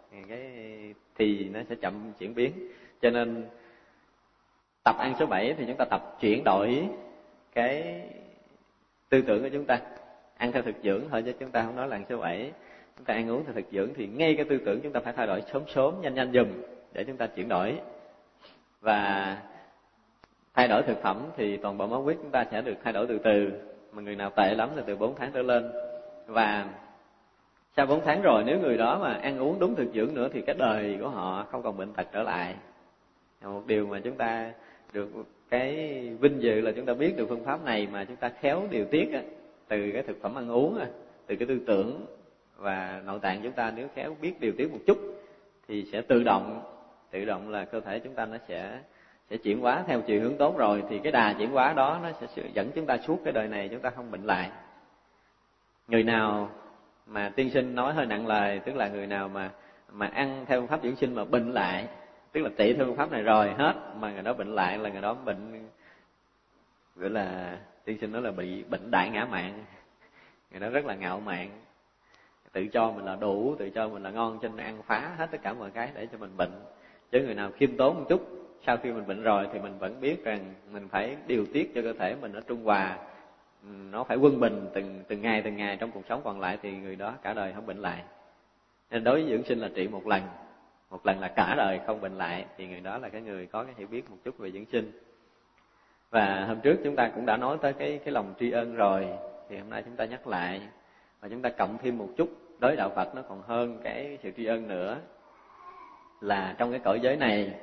thì nó sẽ chậm chuyển biến. Cho nên tập ăn số 7 thì chúng ta tập chuyển đổi cái tư tưởng của chúng ta, ăn theo thực dưỡng thôi chứ chúng ta không nói là ăn số 7. Chúng ta ăn uống theo thực dưỡng thì ngay cái tư tưởng chúng ta phải thay đổi sớm nhanh giùm để chúng ta chuyển đổi. Và thay đổi thực phẩm thì toàn bộ máu huyết chúng ta sẽ được thay đổi từ từ, mà người nào tệ lắm là từ 4 tháng trở lên. Và sau 4 tháng rồi, nếu người đó mà ăn uống đúng thực dưỡng nữa thì cái đời của họ không còn bệnh tật trở lại. Một điều mà chúng ta được cái vinh dự là chúng ta biết được phương pháp này mà chúng ta khéo điều tiết từ cái thực phẩm ăn uống, từ cái tư tưởng và nội tạng chúng ta nếu khéo biết điều tiết một chút thì sẽ tự động là cơ thể chúng ta nó sẽ chuyển hóa theo chiều hướng tốt rồi, thì cái đà chuyển hóa đó nó sẽ dẫn chúng ta suốt cái đời này chúng ta không bệnh lại. Người nào mà tiên sinh nói hơi nặng lời, tức là người nào mà ăn theo phương pháp dưỡng sinh mà bệnh lại, tức là trị theo phương pháp này rồi hết mà người đó bệnh lại, là người đó bệnh gọi là tiên sinh nói là bị bệnh đại ngã mạn. Người đó rất là ngạo mạn, tự cho mình là đủ, tự cho mình là ngon, cho nên ăn phá hết tất cả mọi cái để cho mình bệnh. Chứ người nào khiêm tốn một chút, sau khi mình bệnh rồi thì mình vẫn biết rằng mình phải điều tiết cho cơ thể mình nó trung hòa, nó phải quân bình từng ngày trong cuộc sống còn lại, thì người đó cả đời không bệnh lại. Nên đối với dưỡng sinh là trị một lần là cả đời không bệnh lại, thì người đó là cái người có cái hiểu biết một chút về dưỡng sinh. Và hôm trước chúng ta cũng đã nói tới cái lòng tri ân rồi, thì hôm nay chúng ta nhắc lại và chúng ta cộng thêm một chút đối đạo Phật nó còn hơn cái sự tri ân nữa, là trong cái cõi giới này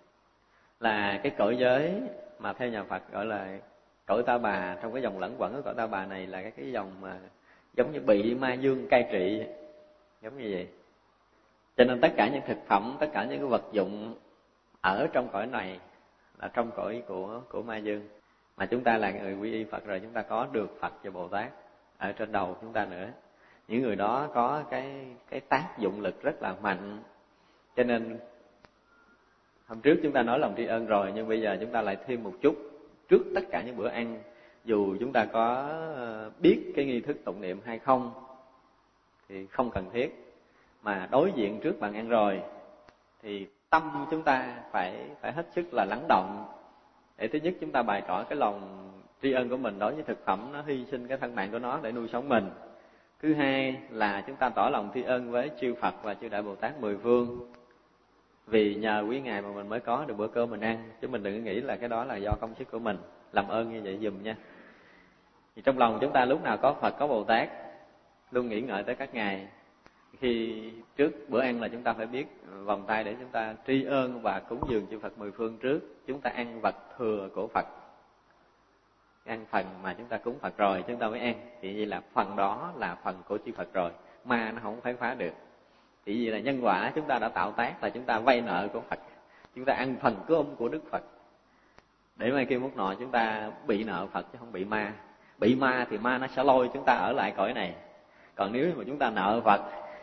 là cái cõi giới mà theo nhà Phật gọi là cõi Ta Bà. Trong cái dòng lẫn quẩn của cõi Ta Bà này là cái dòng mà giống như bị ma dương cai trị, giống như vậy. Cho nên tất cả những thực phẩm, tất cả những cái vật dụng ở trong cõi này là trong cõi của ma dương. Mà chúng ta là người quy y Phật rồi, chúng ta có được Phật và Bồ Tát ở trên đầu chúng ta nữa. Những người đó có cái tác dụng lực rất là mạnh. Cho nên hôm trước chúng ta nói lòng tri ân rồi, nhưng bây giờ chúng ta lại thêm một chút trước tất cả những bữa ăn, dù chúng ta có biết cái nghi thức tụng niệm hay không thì không cần thiết, mà đối diện trước bàn ăn rồi thì tâm chúng ta phải hết sức là lắng động, để thứ nhất chúng ta bày tỏ cái lòng tri ân của mình đối với thực phẩm nó hy sinh cái thân mạng của nó để nuôi sống mình. Thứ hai là chúng ta tỏ lòng tri ân với chư Phật và chư Đại Bồ Tát mười phương, vì nhờ quý ngài mà mình mới có được bữa cơm mình ăn, chứ mình đừng nghĩ là cái đó là do công sức của mình. Làm ơn như vậy dùm nha. Thì trong lòng chúng ta lúc nào có Phật, có Bồ Tát, luôn nghĩ ngợi tới các ngài. Khi trước bữa ăn là chúng ta phải biết vòng tay để chúng ta tri ân và cúng dường chư Phật mười phương trước. Chúng ta ăn vật thừa của Phật, ăn phần mà chúng ta cúng Phật rồi chúng ta mới ăn, thì vậy là phần đó là phần của chư Phật rồi, ma nó không phải phá được. Thì vậy là nhân quả chúng ta đã tạo tác, là chúng ta vay nợ của Phật, chúng ta ăn phần cơm của Đức Phật, để mai kia mốt nọ chúng ta bị nợ Phật chứ không bị ma. Bị ma thì ma nó sẽ lôi chúng ta ở lại cõi này, còn nếu mà chúng ta nợ Phật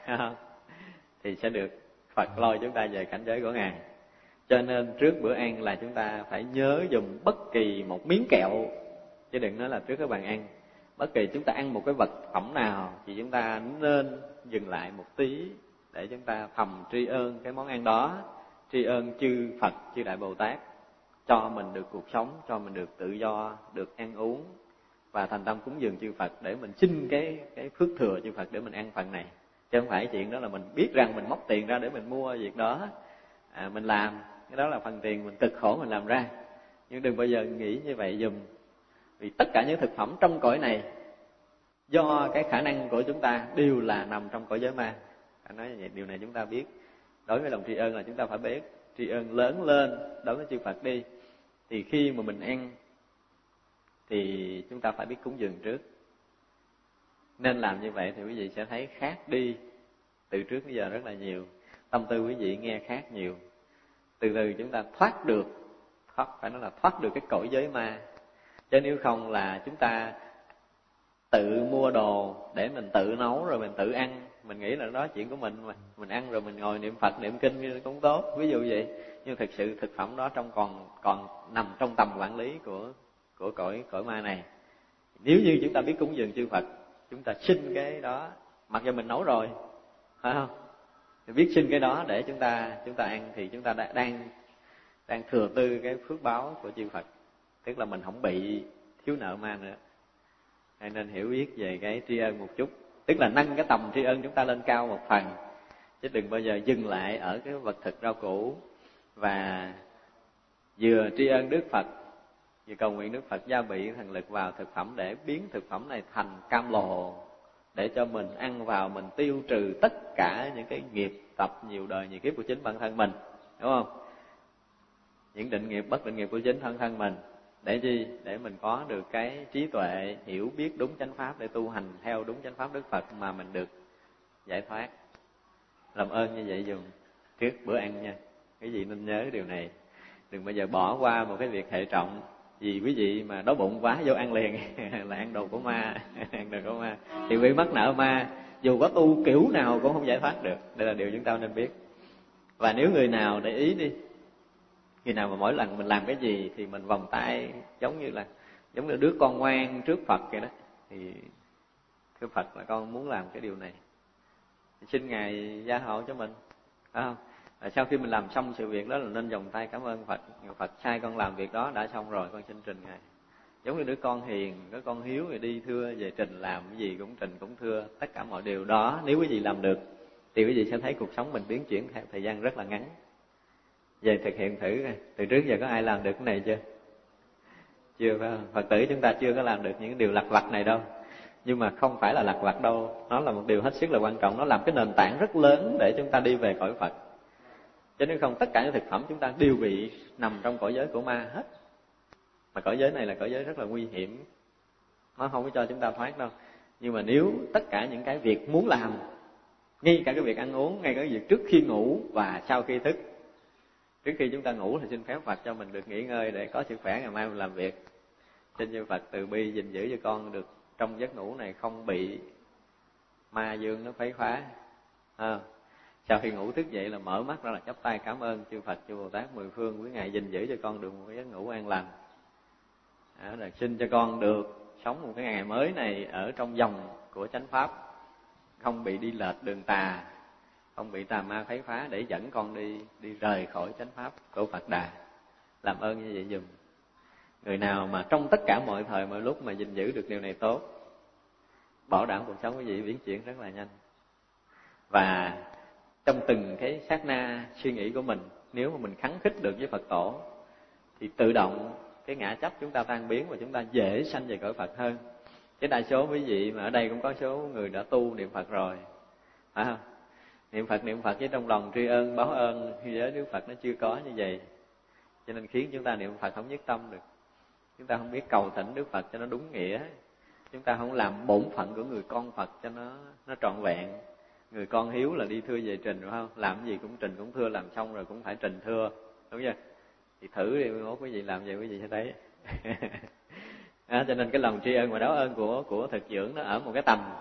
thì sẽ được Phật lôi chúng ta về cảnh giới của ngài. Cho nên trước bữa ăn là chúng ta phải nhớ dùng bất kỳ một miếng kẹo, chứ đừng nói là trước cái bàn ăn. Bất kỳ chúng ta ăn một cái vật phẩm nào thì chúng ta nên dừng lại một tí để chúng ta thầm tri ân cái món ăn đó, tri ân chư Phật, chư Đại Bồ Tát cho mình được cuộc sống, cho mình được tự do, được ăn uống, và thành tâm cúng dường chư Phật để mình xin cái phước thừa chư Phật để mình ăn phần này. Chứ không phải chuyện đó là mình biết rằng mình móc tiền ra để mình mua việc đó, mình làm cái đó là phần tiền mình cực khổ mình làm ra. Nhưng đừng bao giờ nghĩ như vậy dùm, vì tất cả những thực phẩm trong cõi này do cái khả năng của chúng ta đều là nằm trong cõi giới ma. Anh nói như vậy, điều này chúng ta biết. Đối với lòng tri ân là chúng ta phải biết tri ân lớn lên đối với chư Phật đi. Thì khi mà mình ăn thì chúng ta phải biết cúng dường trước. Nên làm như vậy thì quý vị sẽ thấy khác đi từ trước đến giờ rất là nhiều. Tâm tư quý vị nghe khác nhiều. Từ từ chúng ta thoát được, phải nói là thoát được cái cõi giới ma. Chứ nếu không là chúng ta tự mua đồ để mình tự nấu rồi mình tự ăn, mình nghĩ là đó chuyện của mình mà. Mình ăn rồi mình ngồi niệm Phật, niệm kinh cũng tốt, ví dụ vậy. Nhưng thực sự thực phẩm đó còn nằm trong tầm quản lý của cõi ma này. Nếu như chúng ta biết cúng dường chư Phật, chúng ta xin cái đó, mặc dù mình nấu rồi, phải không? Thì biết xin cái đó để chúng ta ăn, thì chúng ta đang thừa tư cái phước báo của chư Phật, tức là mình không bị thiếu nợ ma nữa. Nên hiểu biết về cái tri ân một chút, tức là nâng cái tầm tri ân chúng ta lên cao một phần, chứ đừng bao giờ dừng lại ở cái vật thực rau củ. Và vừa tri ân Đức Phật, vừa cầu nguyện Đức Phật gia bị thần lực vào thực phẩm để biến thực phẩm này thành cam lồ, để cho mình ăn vào mình tiêu trừ tất cả những cái nghiệp tập nhiều đời nhiều kiếp của chính bản thân mình, đúng không? Những định nghiệp bất định nghiệp của chính bản thân mình. Để chi? Để mình có được cái trí tuệ hiểu biết đúng chánh pháp để tu hành theo đúng chánh pháp Đức Phật mà mình được giải thoát. Làm ơn như vậy dùng trước bữa ăn nha. Quý vị nên nhớ điều này. Đừng bao giờ bỏ qua một cái việc hệ trọng. Vì quý vị mà đói bụng quá vô ăn liền là ăn đồ của ma, ăn đồ của ma. Thì bị mắc nợ ma, dù có tu kiểu nào cũng không giải thoát được. Đây là điều chúng ta nên biết. Và nếu người nào để ý đi, người nào mà mỗi lần mình làm cái gì thì mình vòng tay giống như đứa con ngoan trước Phật vậy đó, thì thưa Phật là con muốn làm cái điều này, thì xin ngài gia hộ cho mình, phải không? Và sau khi mình làm xong sự việc đó là nên vòng tay cảm ơn Phật. Phật sai con làm việc đó đã xong rồi, con xin trình ngài. Giống như đứa con hiền, đứa con hiếu thì đi thưa về trình, làm cái gì cũng trình cũng thưa. Tất cả mọi điều đó nếu quý vị làm được thì quý vị sẽ thấy cuộc sống mình biến chuyển theo thời gian rất là ngắn. Về thực hiện thử, từ trước giờ có ai làm được cái này chưa? Chưa, phải không? Phật tử chúng ta chưa có làm được những điều lặt vặt này đâu. Nhưng mà không phải là lặt vặt đâu, nó là một điều hết sức là quan trọng. Nó làm cái nền tảng rất lớn để chúng ta đi về cõi Phật. Chứ nếu không tất cả những thực phẩm chúng ta đều bị nằm trong cõi giới của ma hết. Mà cõi giới này là cõi giới rất là nguy hiểm, nó không có cho chúng ta thoát đâu. Nhưng mà nếu tất cả những cái việc muốn làm, ngay cả cái việc ăn uống, ngay cả cái việc trước khi ngủ và sau khi thức. Trước khi chúng ta ngủ thì xin phép Phật cho mình được nghỉ ngơi để có sức khỏe ngày mai mình làm việc. Xin chư Phật từ bi gìn giữ cho con được trong giấc ngủ này không bị ma dương nó quấy phá. Sau khi ngủ thức dậy là mở mắt ra là chắp tay cảm ơn chư Phật, chư Bồ Tát mười phương, quý ngài gìn giữ cho con được một giấc ngủ an lành. Rồi xin cho con được sống một cái ngày mới này ở trong vòng của chánh pháp, không bị đi lệch đường tà, không bị tà ma khuấy phá, để dẫn con đi rời khỏi chánh pháp của Phật Đà. Làm ơn như vậy dùm. Người nào mà trong tất cả mọi thời mọi lúc mà gìn giữ được điều này tốt, bảo đảm cuộc sống quý vị biến chuyển rất là nhanh. Và trong từng cái sát na suy nghĩ của mình, nếu mà mình khắng khích được với Phật tổ thì tự động cái ngã chấp chúng ta tan biến và chúng ta dễ sanh về cõi Phật hơn. Cái đa số quý vị mà ở đây cũng có số người đã tu niệm Phật rồi, phải không? Niệm Phật với trong lòng tri ân báo ơn với Đức Phật nó chưa có như vậy, cho nên khiến chúng ta niệm Phật không nhất tâm được. Chúng ta không biết cầu thỉnh Đức Phật cho nó đúng nghĩa, chúng ta không làm bổn phận của người con Phật cho nó trọn vẹn. Người con hiếu là đi thưa về trình, đúng không? Làm gì cũng trình cũng thưa, làm xong rồi cũng phải trình thưa, đúng chưa? Thì thử đi, mốt quý vị làm vậy quý vị sẽ thấy. Cho nên cái lòng tri ân và báo ơn của thực dưỡng nó ở một cái tầm,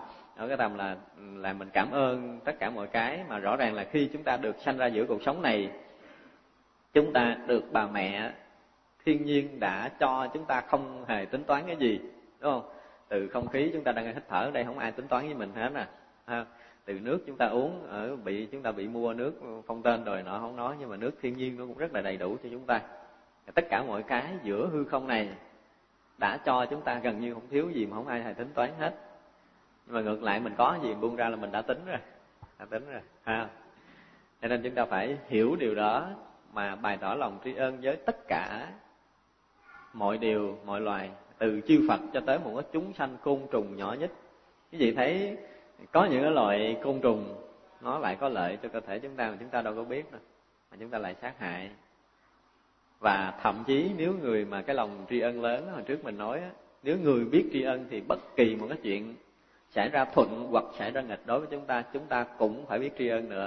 là mình cảm ơn tất cả mọi cái, mà rõ ràng là khi chúng ta được sanh ra giữa cuộc sống này, chúng ta được bà mẹ thiên nhiên đã cho chúng ta không hề tính toán cái gì, đúng không? Từ không khí chúng ta đang hít thở ở đây không ai tính toán với mình hết nè. Từ nước chúng ta uống, chúng ta bị mua nước phong tên rồi nọ không nói, nhưng mà nước thiên nhiên nó cũng rất là đầy đủ cho chúng ta. Tất cả mọi cái giữa hư không này đã cho chúng ta gần như không thiếu gì mà không ai hề tính toán hết. Nhưng mà ngược lại mình có gì buông ra là mình đã tính rồi. Cho nên chúng ta phải hiểu điều đó mà bày tỏ lòng tri ân với tất cả mọi điều, mọi loài, từ chư Phật cho tới một cái chúng sanh côn trùng nhỏ nhất. Quý vị thấy có những cái loại côn trùng nó lại có lợi cho cơ thể chúng ta mà chúng ta đâu có biết đâu, mà chúng ta lại sát hại. Và thậm chí nếu người mà cái lòng tri ân lớn, hồi trước mình nói, nếu người biết tri ân thì bất kỳ một cái chuyện xảy ra thuận hoặc xảy ra nghịch đối với chúng ta cũng phải biết tri ân nữa.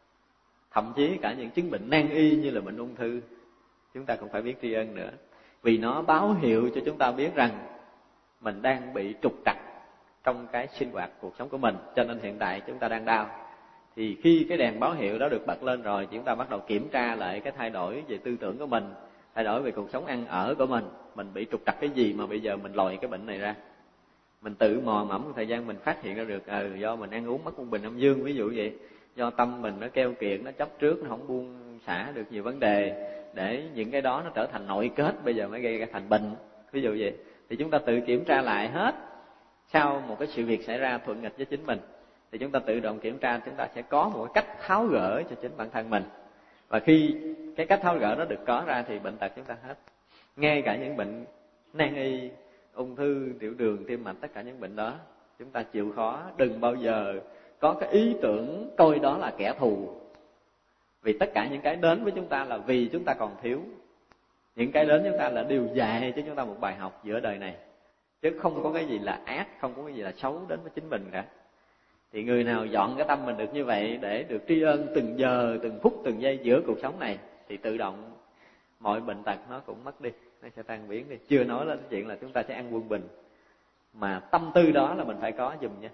Thậm chí cả những chứng bệnh nan y như là bệnh ung thư, chúng ta cũng phải biết tri ân nữa. Vì nó báo hiệu cho chúng ta biết rằng mình đang bị trục trặc trong cái sinh hoạt cuộc sống của mình. Cho nên hiện tại chúng ta đang đau. Thì khi cái đèn báo hiệu đó được bật lên rồi, chúng ta bắt đầu kiểm tra lại cái thay đổi về tư tưởng của mình, thay đổi về cuộc sống ăn ở của mình. Mình bị trục trặc cái gì mà bây giờ mình lòi cái bệnh này ra. Mình tự mò mẫm một thời gian mình phát hiện ra được do mình ăn uống mất quân bình âm dương, ví dụ vậy. Do tâm mình nó keo kiệt, nó chấp trước, nó không buông xả được nhiều vấn đề, để những cái đó nó trở thành nội kết, bây giờ mới gây ra thành bệnh, ví dụ vậy. Thì chúng ta tự kiểm tra lại hết. Sau một cái sự việc xảy ra thuận nghịch với chính mình thì chúng ta tự động kiểm tra, chúng ta sẽ có một cái cách tháo gỡ cho chính bản thân mình. Và khi cái cách tháo gỡ đó được có ra thì bệnh tật chúng ta hết. Ngay cả những bệnh nan y, ung thư, tiểu đường, tim mạch, tất cả những bệnh đó chúng ta chịu khó, đừng bao giờ có cái ý tưởng coi đó là kẻ thù. Vì tất cả những cái đến với chúng ta là vì chúng ta còn thiếu. Những cái đến chúng ta là điều dạy cho chúng ta một bài học giữa đời này, chứ không có cái gì là ác, không có cái gì là xấu đến với chính mình cả. Thì người nào dọn cái tâm mình được như vậy để được tri ân từng giờ, từng phút, từng giây giữa cuộc sống này, thì tự động mọi bệnh tật nó cũng mất đi, nó sẽ tan biến đi. Chưa nói đến chuyện là chúng ta sẽ ăn quân bình, mà tâm tư đó là mình phải có dùm nha.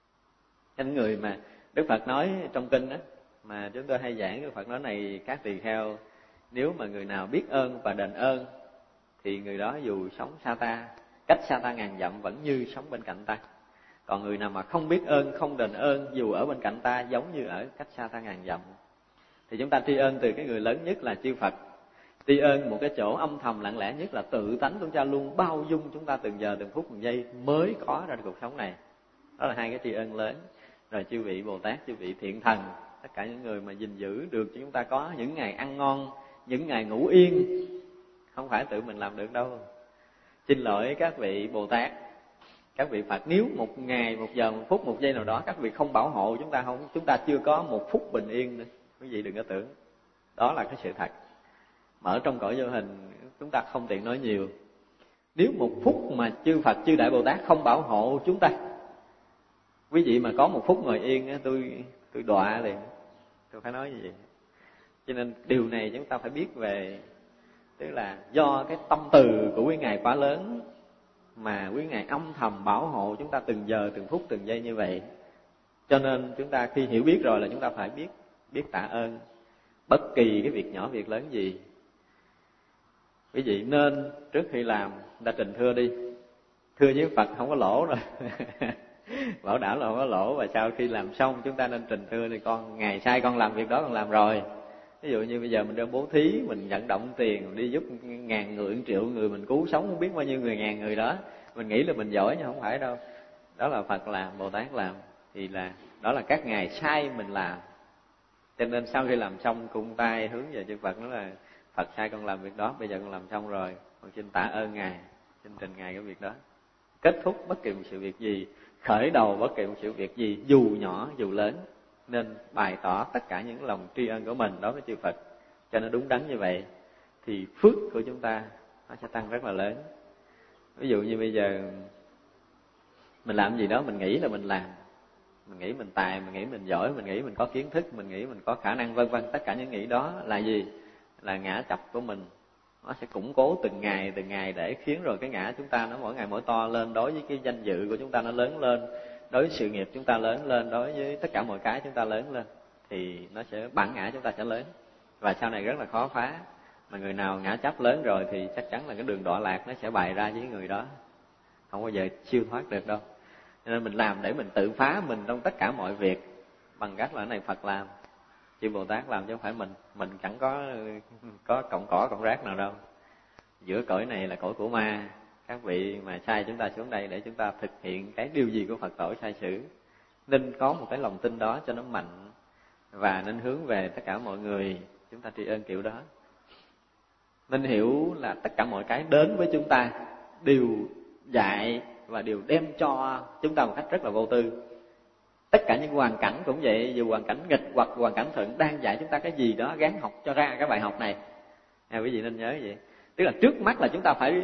Cái người mà Đức Phật nói trong kinh đó, mà chúng tôi hay giảng, Đức Phật nói này các tỳ kheo, nếu mà người nào biết ơn và đền ơn thì người đó dù sống xa ta, cách xa ta ngàn dặm vẫn như sống bên cạnh ta. Còn người nào mà không biết ơn, không đền ơn, dù ở bên cạnh ta giống như ở cách xa ta ngàn dặm. Thì chúng ta tri ân từ cái người lớn nhất là chư Phật. Tri ân một cái chỗ âm thầm lặng lẽ nhất là tự tánh chúng ta luôn bao dung chúng ta từng giờ, từng phút, từng giây mới có ra cuộc sống này. Đó là hai cái tri ân lớn. Rồi chư vị Bồ Tát, chư vị thiện thần, tất cả những người mà gìn giữ được cho chúng ta có những ngày ăn ngon, những ngày ngủ yên, không phải tự mình làm được đâu. Xin lỗi các vị Bồ Tát, các vị Phật, nếu một ngày, một giờ, một phút, một giây nào đó các vị không bảo hộ chúng ta chưa có một phút bình yên nữa. Quý vị đừng có tưởng. Đó là cái sự thật. Mà ở trong cõi vô hình chúng ta không tiện nói nhiều. Nếu một phút mà chư Phật, chư Đại Bồ Tát không bảo hộ chúng ta, quý vị mà có một phút ngồi yên, tôi đọa liền. Tôi phải nói như vậy. Cho nên điều này chúng ta phải biết về, tức là do cái tâm từ của quý Ngài quá lớn mà quý Ngài âm thầm bảo hộ chúng ta từng giờ, từng phút, từng giây như vậy. Cho nên chúng ta khi hiểu biết rồi là chúng ta phải biết tạ ơn bất kỳ cái việc nhỏ, việc lớn gì. quý vị nên trước khi làm ta trình thưa đi, thưa với Phật không có lỗ rồi bảo đảm là không có lỗ. Và sau khi làm xong chúng ta nên trình thưa thì con ngày sai con làm việc đó con làm rồi. Ví dụ như bây giờ mình đang bố thí, mình vận động tiền, mình đi giúp ngàn người, triệu người, mình cứu sống không biết bao nhiêu người, ngàn người đó, mình nghĩ là mình giỏi nhưng không phải đâu. Đó là Phật làm, Bồ Tát làm, thì là đó là các ngài sai mình làm. Cho nên sau khi làm xong cung tay hướng về chư Phật, nói là Phật sai con làm việc đó, bây giờ con làm xong rồi, con xin tạ ơn ngài, xin trình ngài cái việc đó. Kết thúc bất kỳ một sự việc gì, khởi đầu bất kỳ một sự việc gì, dù nhỏ dù lớn, nên bày tỏ tất cả những lòng tri ân của mình đối với chư Phật cho nó đúng đắn như vậy, thì phước của chúng ta nó sẽ tăng rất là lớn. Ví dụ như bây giờ mình làm gì đó mình nghĩ là mình làm, mình nghĩ mình tài, mình nghĩ mình giỏi, mình nghĩ mình có kiến thức, mình nghĩ mình có khả năng, vân vân. Tất cả những nghĩ đó là gì? Là ngã chấp của mình. Nó sẽ củng cố từng ngày để khiến rồi cái ngã chúng ta nó mỗi ngày mỗi to lên. Đối với cái danh dự của chúng ta nó lớn lên, đối với sự nghiệp chúng ta lớn lên, đối với tất cả mọi cái chúng ta lớn lên, thì nó sẽ bản ngã chúng ta sẽ lớn, và sau này rất là khó phá. Mà người nào ngã chấp lớn rồi thì chắc chắn là cái đường đọa lạc nó sẽ bày ra với người đó, không bao giờ siêu thoát được đâu. Cho nên mình làm để mình tự phá mình trong tất cả mọi việc, bằng cách là cái này Phật làm, chư Bồ Tát làm chứ không phải mình chẳng có cọng cỏ cọng rác nào đâu. Giữa cõi này là cõi của ma, các vị mà sai chúng ta xuống đây để chúng ta thực hiện cái điều gì của Phật tổ sai sử, nên có một cái lòng tin đó cho nó mạnh, và nên hướng về tất cả mọi người chúng ta tri ân kiểu đó. Nên hiểu là tất cả mọi cái đến với chúng ta đều dạy và đều đem cho chúng ta một cách rất là vô tư. Tất cả những hoàn cảnh cũng vậy, dù hoàn cảnh nghịch hoặc hoàn cảnh thuận, đang dạy chúng ta cái gì đó, gắng học cho ra cái bài học này. Quý vị nên nhớ vậy. Tức là trước mắt là chúng ta phải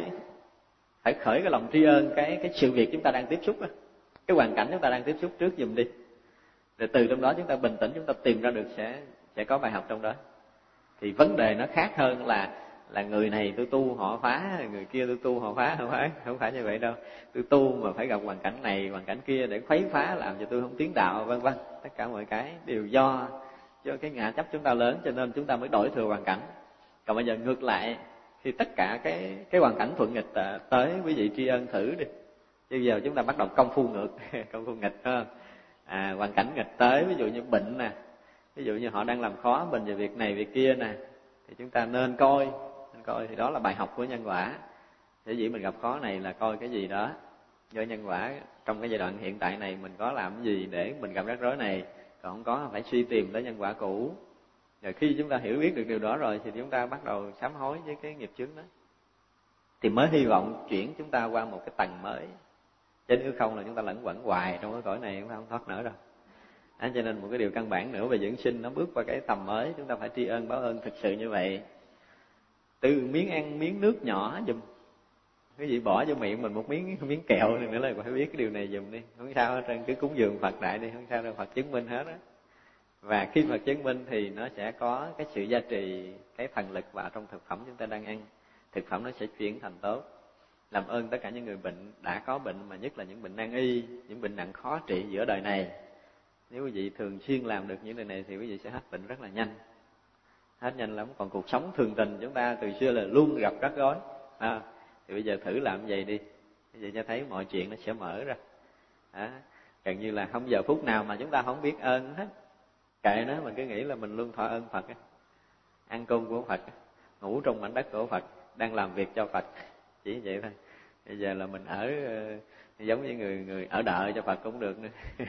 khởi cái lòng tri ân cái sự việc chúng ta đang tiếp xúc đó, cái hoàn cảnh chúng ta đang tiếp xúc trước giùm đi. Rồi từ trong đó chúng ta bình tĩnh, chúng ta tìm ra được sẽ có bài học trong đó. Thì vấn đề nó khác hơn là người này tôi tu họ phá, người kia tôi tu họ phá, không phải như vậy đâu. Tôi tu mà phải gặp hoàn cảnh này hoàn cảnh kia để khuấy phá, làm cho tôi không tiến đạo, vân vân. Tất cả mọi cái đều do cái ngã chấp chúng ta lớn, cho nên chúng ta mới đổi thừa hoàn cảnh. Còn bây giờ ngược lại, thì tất cả cái hoàn cảnh thuận nghịch tới, quý vị tri ân thử đi. Bây giờ chúng ta bắt đầu công phu ngược công phu nghịch hơn. Hoàn cảnh nghịch tới, ví dụ như bệnh nè, ví dụ như họ đang làm khó mình về việc này việc kia nè, thì chúng ta nên coi thì đó là bài học của nhân quả. Thế dĩ mình gặp khó này là coi cái gì đó do nhân quả, trong cái giai đoạn hiện tại này mình có làm cái gì để mình gặp rắc rối này, còn không có phải suy tìm tới nhân quả cũ. Rồi khi chúng ta hiểu biết được điều đó rồi thì chúng ta bắt đầu sám hối với cái nghiệp chướng đó, thì mới hy vọng chuyển chúng ta qua một cái tầng mới. Chứ nếu không là chúng ta lẫn quẩn hoài trong cái cõi này, chúng ta không thoát nổi đâu. Cho nên một cái điều căn bản nữa về dưỡng sinh, nó bước qua cái tầm mới, chúng ta phải tri ân báo ơn thực sự như vậy. Từ miếng ăn miếng nước nhỏ giùm, cái gì bỏ vô miệng mình một miếng kẹo nữa là phải biết cái điều này giùm đi, không sao hết trơn, cứ cúng dường Phật đại đi, không sao đâu, Phật chứng minh hết á. Và khi Phật chứng minh thì nó sẽ có cái sự gia trì, cái thần lực vào trong thực phẩm chúng ta đang ăn. Thực phẩm nó sẽ chuyển thành tốt. Làm ơn tất cả những người bệnh, đã có bệnh mà nhất là những bệnh nan y, những bệnh nặng khó trị giữa đời này. Nếu quý vị thường xuyên làm được những điều này thì quý vị sẽ hết bệnh rất là nhanh. Hết nhanh lắm. Còn cuộc sống thường tình chúng ta từ xưa là luôn gặp rắc rối. Thì bây giờ thử làm vậy đi. Bây giờ cho thấy mọi chuyện nó sẽ mở ra. Gần như là không giờ phút nào mà chúng ta không biết ơn hết. Kệ nó, mình cứ nghĩ là mình luôn thọ ơn Phật. Ăn cơm của Phật, ngủ trong mảnh đất của Phật, đang làm việc cho Phật. Chỉ vậy thôi. Bây giờ là mình ở giống như người ở đợi cho Phật cũng được nữa.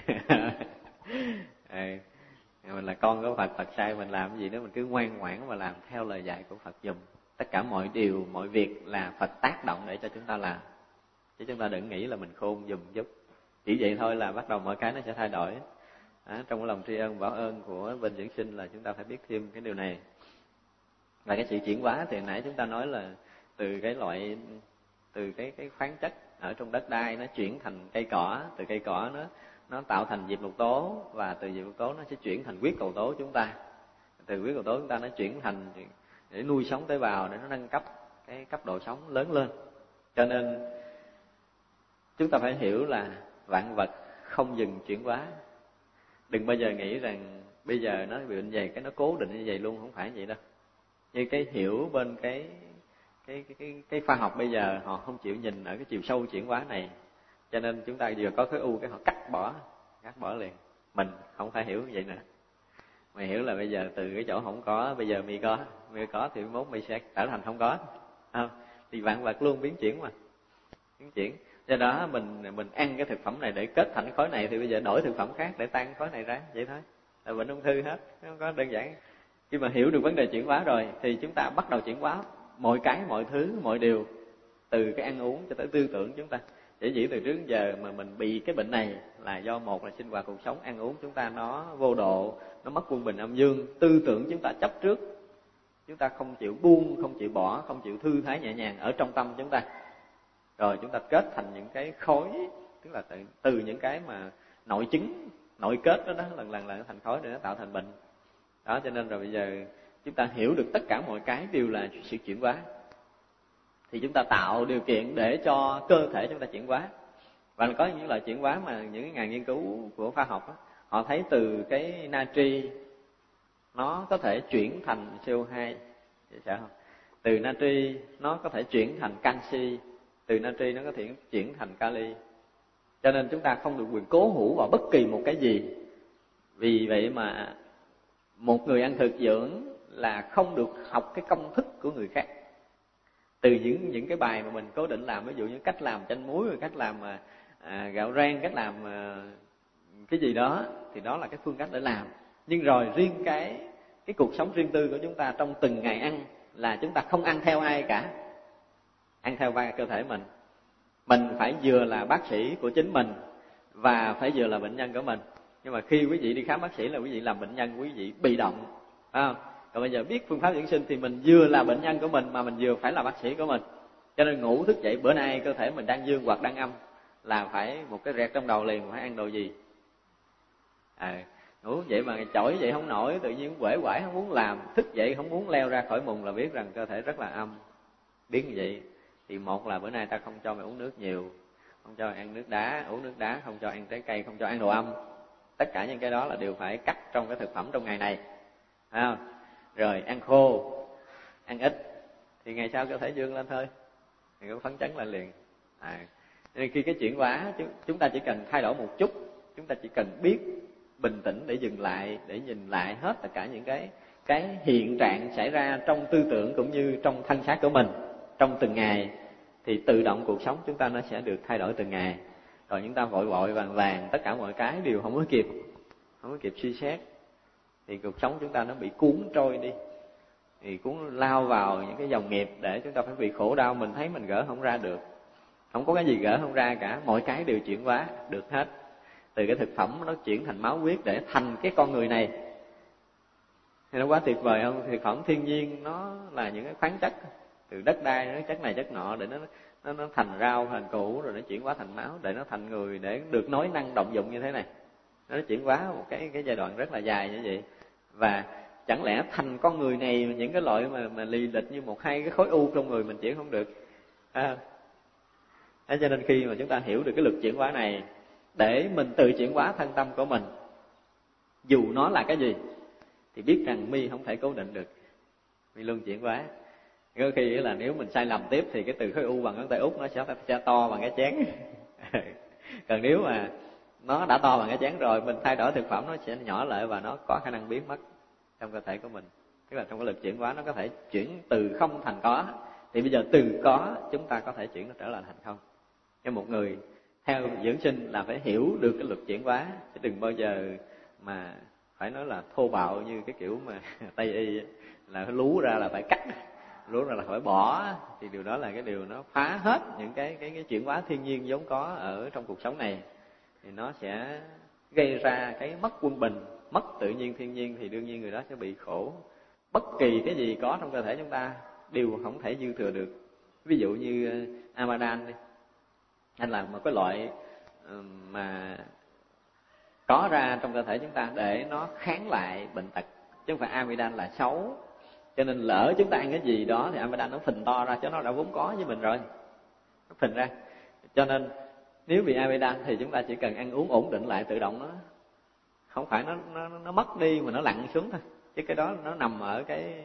Mình là con của Phật, Phật sai mình làm cái gì đó mình cứ ngoan ngoãn mà làm theo lời dạy của Phật dùm. Tất cả mọi điều, mọi việc là Phật tác động để cho chúng ta làm, chứ chúng ta đừng nghĩ là mình khôn dùm giúp. Chỉ vậy thôi là bắt đầu mọi cái nó sẽ thay đổi. Trong cái lòng tri ân báo ơn của bên dưỡng sinh là chúng ta phải biết thêm cái điều này. Và cái sự chuyển hóa thì nãy chúng ta nói là từ cái khoáng chất ở trong đất đai nó chuyển thành cây cỏ, từ cây cỏ nó tạo thành diệp lục tố, và từ diệp lục tố nó sẽ chuyển thành huyết cầu tố chúng ta. Từ huyết cầu tố chúng ta nó chuyển thành để nuôi sống tế bào, để nó nâng cấp cái cấp độ sống lớn lên. Cho nên chúng ta phải hiểu là vạn vật không dừng chuyển hóa. Đừng bao giờ nghĩ rằng bây giờ nó bị bệnh vậy cái nó cố định như vậy luôn, không phải vậy đâu. Như cái hiểu bên cái cái khoa học bây giờ họ không chịu nhìn ở cái chiều sâu chuyển hóa này, cho nên chúng ta vừa có khối u cái họ cắt bỏ liền. Mình không phải hiểu như vậy nữa, mày hiểu là bây giờ từ cái chỗ không có bây giờ mi có thì mốt mi sẽ trở thành không có, không? Thì vạn vật luôn biến chuyển mà, biến chuyển. Do đó mình ăn cái thực phẩm này để kết thành khối này, thì bây giờ đổi thực phẩm khác để tan khối này ra, vậy thôi. Là bệnh ung thư hết, không có đơn giản. Khi mà hiểu được vấn đề chuyển hóa rồi thì chúng ta bắt đầu chuyển hóa mọi cái, mọi thứ, mọi điều, từ cái ăn uống cho tới tư tưởng chúng ta. Chỉ dĩ từ trước giờ mà mình bị cái bệnh này là do một là sinh hoạt cuộc sống, ăn uống chúng ta nó vô độ, nó mất quân bình âm dương. Tư tưởng chúng ta chấp trước, chúng ta không chịu buông, không chịu bỏ, không chịu thư thái nhẹ nhàng ở trong tâm chúng ta. Rồi chúng ta kết thành những cái khối, tức là từ những cái mà nội chứng, nội kết đó, lần lần thành khối để nó tạo thành bệnh. Đó, cho nên rồi bây giờ chúng ta hiểu được tất cả mọi cái đều là sự chuyển hóa, thì chúng ta tạo điều kiện để cho cơ thể chúng ta chuyển hóa. Và có những loại chuyển hóa mà những nhà nghiên cứu của khoa học đó, họ thấy từ cái natri nó có thể chuyển thành CO2, sao không? Từ natri nó có thể chuyển thành canxi, từ natri nó có thể chuyển thành kali. Cho nên chúng ta không được quyền cố hữu vào bất kỳ một cái gì. Vì vậy mà một người ăn thực dưỡng là không được học cái công thức của người khác. Từ những cái bài mà mình cố định làm, ví dụ như cách làm chanh muối, cách làm gạo rang, cách làm cái gì đó, thì đó là cái phương cách để làm. Nhưng rồi riêng cái cuộc sống riêng tư của chúng ta trong từng ngày ăn là chúng ta không ăn theo ai cả, ăn theo cơ thể mình. Mình phải vừa là bác sĩ của chính mình và phải vừa là bệnh nhân của mình. Nhưng mà khi quý vị đi khám bác sĩ là quý vị làm bệnh nhân, quý vị bị động, phải không? Còn bây giờ biết phương pháp dưỡng sinh thì mình vừa là bệnh nhân của mình mà mình vừa phải là bác sĩ của mình. Cho nên ngủ thức dậy bữa nay cơ thể mình đang dương hoặc đang âm là phải một cái rẹt trong đầu liền, phải ăn đồ gì. Ngủ vậy mà chổi vậy không nổi, tự nhiên uể oải không muốn làm, thức dậy không muốn leo ra khỏi mùng là biết rằng cơ thể rất là âm. Biết như vậy thì một là bữa nay ta không cho mày uống nước nhiều, không cho ăn nước đá, uống nước đá, không cho ăn trái cây, không cho ăn đồ âm. Tất cả những cái đó là đều phải cắt trong cái thực phẩm trong ngày này, phải không? Rồi ăn khô, ăn ít thì ngày sau cơ thể dương lên thôi, thì có phấn chấn lên liền. Nên khi cái chuyển hóa chúng ta chỉ cần thay đổi một chút, chúng ta chỉ cần biết bình tĩnh để dừng lại, để nhìn lại hết tất cả những cái hiện trạng xảy ra trong tư tưởng cũng như trong thân xác của mình trong từng ngày, thì tự động cuộc sống chúng ta nó sẽ được thay đổi từng ngày. Còn chúng ta vội vội vàng vàng tất cả mọi cái đều không có kịp suy xét, thì cuộc sống chúng ta nó bị cuốn trôi đi, thì cuốn lao vào những cái dòng nghiệp để chúng ta phải bị khổ đau. Mình thấy mình gỡ không ra được, không có cái gì gỡ không ra cả, mọi cái đều chuyển hóa được hết. Từ cái thực phẩm nó chuyển thành máu huyết để thành cái con người này, thì nó quá tuyệt vời không? Thực phẩm thiên nhiên nó là những cái khoáng chất từ đất đai, nó chất này chất nọ để nó thành rau, thành củ, rồi nó chuyển hóa thành máu để nó thành người, để được nói năng động dụng như thế này. Nó chuyển hóa một cái giai đoạn rất là dài như vậy. Và chẳng lẽ thành con người này những cái loại mà lì lịch như một hai cái khối u trong người mình chuyển không được? Cho nên khi mà chúng ta hiểu được cái lực chuyển hóa này để mình tự chuyển hóa thân tâm của mình, dù nó là cái gì, thì biết rằng mi không thể cố định được, mi luôn chuyển hóa. Có khi là nếu mình sai lầm tiếp thì cái từ khối u bằng ngón tay út nó sẽ to bằng cái chén. Còn nếu mà nó đã to bằng cái chén rồi, mình thay đổi thực phẩm nó sẽ nhỏ lại và nó có khả năng biến mất trong cơ thể của mình. Tức là trong cái lực chuyển hóa nó có thể chuyển từ không thành có, thì bây giờ từ có chúng ta có thể chuyển nó trở lại thành không. Cho một người theo dưỡng sinh là phải hiểu được cái luật chuyển hóa, chứ đừng bao giờ mà phải nói là thô bạo như cái kiểu mà Tây y là lú ra là phải cắt, lú ra là phải bỏ, thì điều đó là cái điều nó phá hết những cái chuyển hóa thiên nhiên vốn có ở trong cuộc sống này, thì nó sẽ gây ra cái mất quân bình, mất tự nhiên thiên nhiên, thì đương nhiên người đó sẽ bị khổ. Bất kỳ cái gì có trong cơ thể chúng ta đều không thể dư thừa được. Ví dụ như Amadan đi, anh là một cái loại mà có ra trong cơ thể chúng ta để nó kháng lại bệnh tật, chứ không phải amidan là xấu. Cho nên lỡ chúng ta ăn cái gì đó thì amidan nó phình to ra, chứ nó đã vốn có với mình rồi, nó phình ra. Cho nên nếu bị amidan thì chúng ta chỉ cần ăn uống ổn định lại, tự động nó không phải nó mất đi mà nó lặn xuống thôi. Chứ cái đó nó nằm ở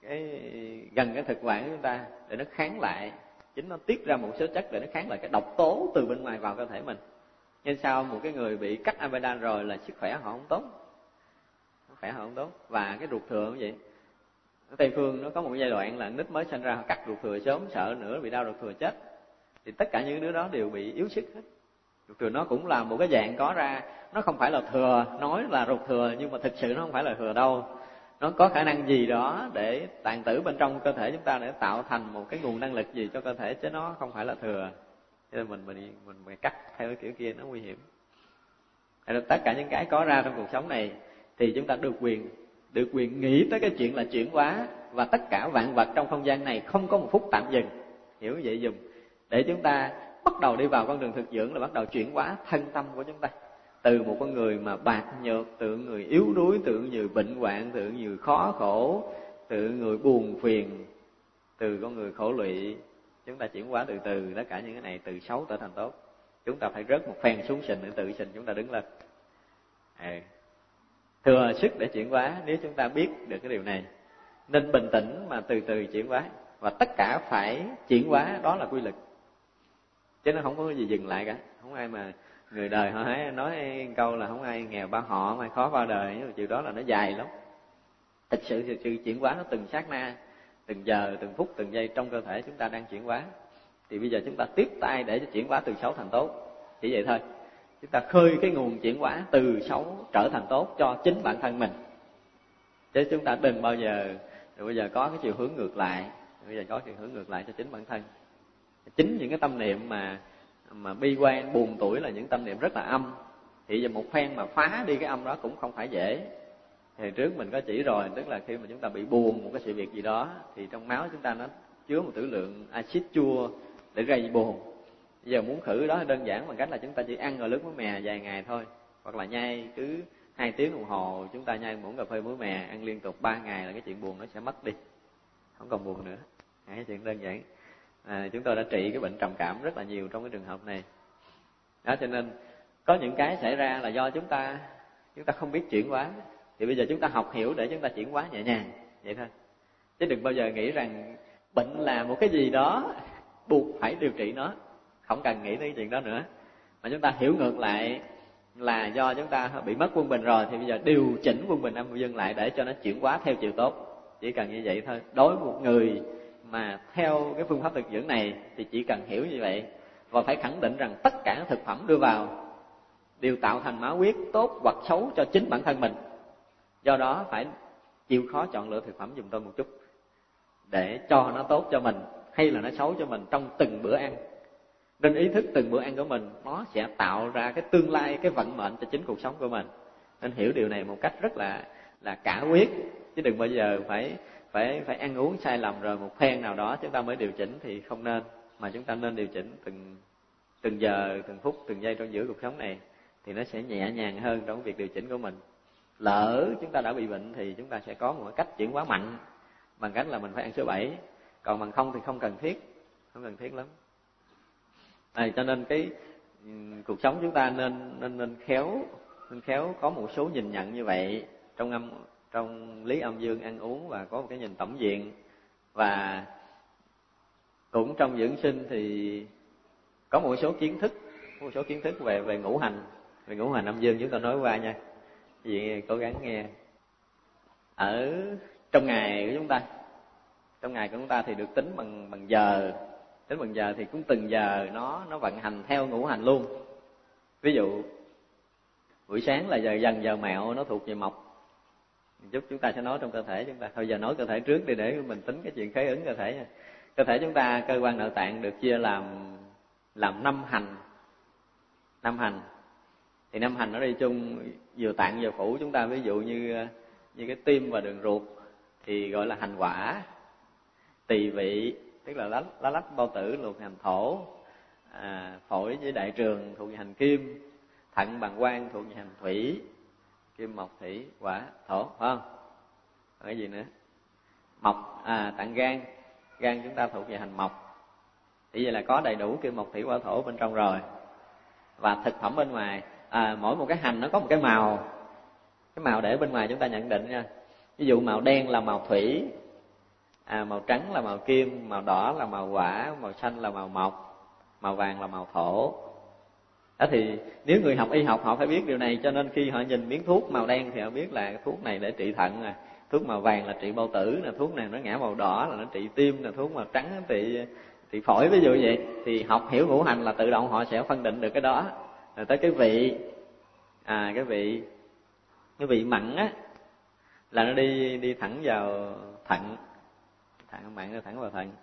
gần cái thực quản của chúng ta để nó kháng lại, chính nó tiết ra một số chất để nó kháng lại cái độc tố từ bên ngoài vào cơ thể mình. Nên sau một cái người bị cắt amidan rồi là sức khỏe họ không tốt, sức khỏe họ không tốt. Và cái ruột thừa cũng vậy. Ở Tây phương nó có một giai đoạn là nít mới sinh ra họ cắt ruột thừa sớm, sợ nữa bị đau ruột thừa chết, thì tất cả những đứa đó đều bị yếu sức hết. Ruột thừa nó cũng là một cái dạng có ra, nó không phải là thừa, nói là ruột thừa nhưng mà thực sự nó không phải là thừa đâu. Nó có khả năng gì đó để tàn tử bên trong cơ thể chúng ta để tạo thành một cái nguồn năng lực gì cho cơ thể, chứ nó không phải là thừa. Cho nên mình cắt theo cái kiểu kia nó nguy hiểm. Tất cả những cái có ra trong cuộc sống này thì chúng ta được quyền nghĩ tới cái chuyện là chuyển hóa, và tất cả vạn vật trong không gian này không có một phút tạm dừng. Hiểu như vậy dùm, để chúng ta bắt đầu đi vào con đường thực dưỡng là bắt đầu chuyển hóa thân tâm của chúng ta. Từ một con người mà bạc nhược, từ người yếu đuối, từ người bệnh hoạn, từ người khó khổ, từ người buồn phiền, từ con người khổ lụy, chúng ta chuyển hóa từ từ tất cả những cái này, từ xấu trở thành tốt. Chúng ta phải rớt một phen xuống sình để tự sình chúng ta đứng lên. Thừa sức để chuyển hóa nếu chúng ta biết được cái điều này. Nên bình tĩnh mà từ từ chuyển hóa, và tất cả phải chuyển hóa, đó là quy luật. Chứ nó không có gì dừng lại cả. Không ai mà người đời họ nói câu là không ai nghèo ba họ, không ai khó qua đời, nhưng mà chuyện đó là nó dài lắm. Thực sự chuyển hóa nó từng sát na, từng giờ, từng phút, từng giây trong cơ thể chúng ta đang chuyển hóa. Thì bây giờ chúng ta tiếp tay để cho chuyển hóa từ xấu thành tốt, chỉ vậy thôi. Chúng ta khơi cái nguồn chuyển hóa từ xấu trở thành tốt cho chính bản thân mình, chứ chúng ta đừng bao giờ rồi bây giờ có cái chiều hướng ngược lại. Bây giờ có chiều hướng ngược lại cho chính bản thân. Chính những cái tâm niệm mà bi quan, buồn tủi là những tâm niệm rất là âm. Thì giờ một phen mà phá đi cái âm đó cũng không phải dễ. Thì trước mình có chỉ rồi, tức là khi mà chúng ta bị buồn một cái sự việc gì đó thì trong máu chúng ta nó chứa một trữ lượng axit chua để gây buồn. Bây giờ muốn khử đó đơn giản bằng cách là chúng ta chỉ ăn rồi lướt muối mè vài ngày thôi, hoặc là nhai cứ 2 tiếng đồng hồ chúng ta nhai muỗng cà phê muối mè, ăn liên tục 3 ngày là cái chuyện buồn nó sẽ mất đi, không còn buồn nữa. Cái chuyện đơn giản. Chúng tôi đã trị cái bệnh trầm cảm rất là nhiều trong cái trường hợp này. Đó, cho nên có những cái xảy ra là do chúng ta không biết chuyển hóa. Thì bây giờ chúng ta học hiểu để chúng ta chuyển hóa nhẹ nhàng vậy thôi. Chứ đừng bao giờ nghĩ rằng bệnh là một cái gì đó buộc phải điều trị nó, không cần nghĩ tới cái chuyện đó nữa. Mà chúng ta hiểu ngược lại là do chúng ta bị mất quân bình rồi, thì bây giờ điều chỉnh quân bình âm dương lại để cho nó chuyển hóa theo chiều tốt. Chỉ cần như vậy thôi. Đối với một người mà theo cái phương pháp thực dưỡng này thì chỉ cần hiểu như vậy, và phải khẳng định rằng tất cả các thực phẩm đưa vào đều tạo thành máu huyết tốt hoặc xấu cho chính bản thân mình. Do đó phải chịu khó chọn lựa thực phẩm giùm tôi một chút để cho nó tốt cho mình hay là nó xấu cho mình trong từng bữa ăn. Nên ý thức từng bữa ăn của mình nó sẽ tạo ra cái tương lai, cái vận mệnh cho chính cuộc sống của mình. Nên hiểu điều này một cách rất là cả quyết, chứ đừng bao giờ phải ăn uống sai lầm rồi một phen nào đó chúng ta mới điều chỉnh thì không nên. Mà chúng ta nên điều chỉnh từng giờ, từng phút, từng giây trong giữa cuộc sống này thì nó sẽ nhẹ nhàng hơn trong việc điều chỉnh của mình. Lỡ chúng ta đã bị bệnh thì chúng ta sẽ có một cách chuyển hóa mạnh bằng cách là mình phải ăn số 7, còn bằng không thì không cần thiết lắm. Cho nên cái cuộc sống chúng ta nên khéo có một số nhìn nhận như vậy trong lý âm dương ăn uống, và có một cái nhìn tổng diện. Và cũng trong dưỡng sinh thì có một số kiến thức về ngũ hành âm dương chúng ta nói qua nha. Vì cố gắng nghe. Ở trong ngày của chúng ta thì được tính bằng giờ. Tính bằng giờ thì cũng từng giờ nó vận hành theo ngũ hành luôn. Ví dụ buổi sáng là giờ dần, giờ mẹo, nó thuộc về mộc. Chút chúng ta sẽ nói trong cơ thể chúng ta. Thôi giờ nói cơ thể trước đi để mình tính cái chuyện khế ứng cơ thể nha. Cơ thể chúng ta, cơ quan nội tạng được chia làm 5 hành. 5 hành. Thì 5 hành nó đi chung vừa tạng vừa phủ chúng ta. Ví dụ như cái tim và đường ruột thì gọi là hành hỏa. Tỳ vị tức là lá lách bao tử thuộc hành thổ. Phổi với đại trường thuộc về hành kim. Thận bàng quang thuộc về hành thủy. Kim mộc thủy hỏa thổ, phải không? Còn cái gì nữa? Mộc, tạng gan chúng ta thuộc về hành mộc. Thì vậy là có đầy đủ kim mộc thủy hỏa thổ bên trong rồi. Và thực phẩm bên ngoài, mỗi một cái hành nó có một cái màu. Cái màu để bên ngoài chúng ta nhận định nha. Ví dụ màu đen là màu thủy, Màu trắng là màu kim, màu đỏ là màu hỏa, màu xanh là màu mộc, màu vàng là màu thổ. Đó thì nếu người học y học họ phải biết điều này, cho nên khi họ nhìn miếng thuốc màu đen thì họ biết là thuốc này để trị thận, thuốc màu vàng là trị bao tử, thuốc này nó ngã màu đỏ là nó trị tim, thuốc màu trắng nó trị phổi, ví dụ vậy. Thì học hiểu ngũ hành là tự động họ sẽ phân định được cái đó. Rồi tới cái vị, cái vị mặn á là nó đi thẳng vào thận, mặn nó thẳng vào thận.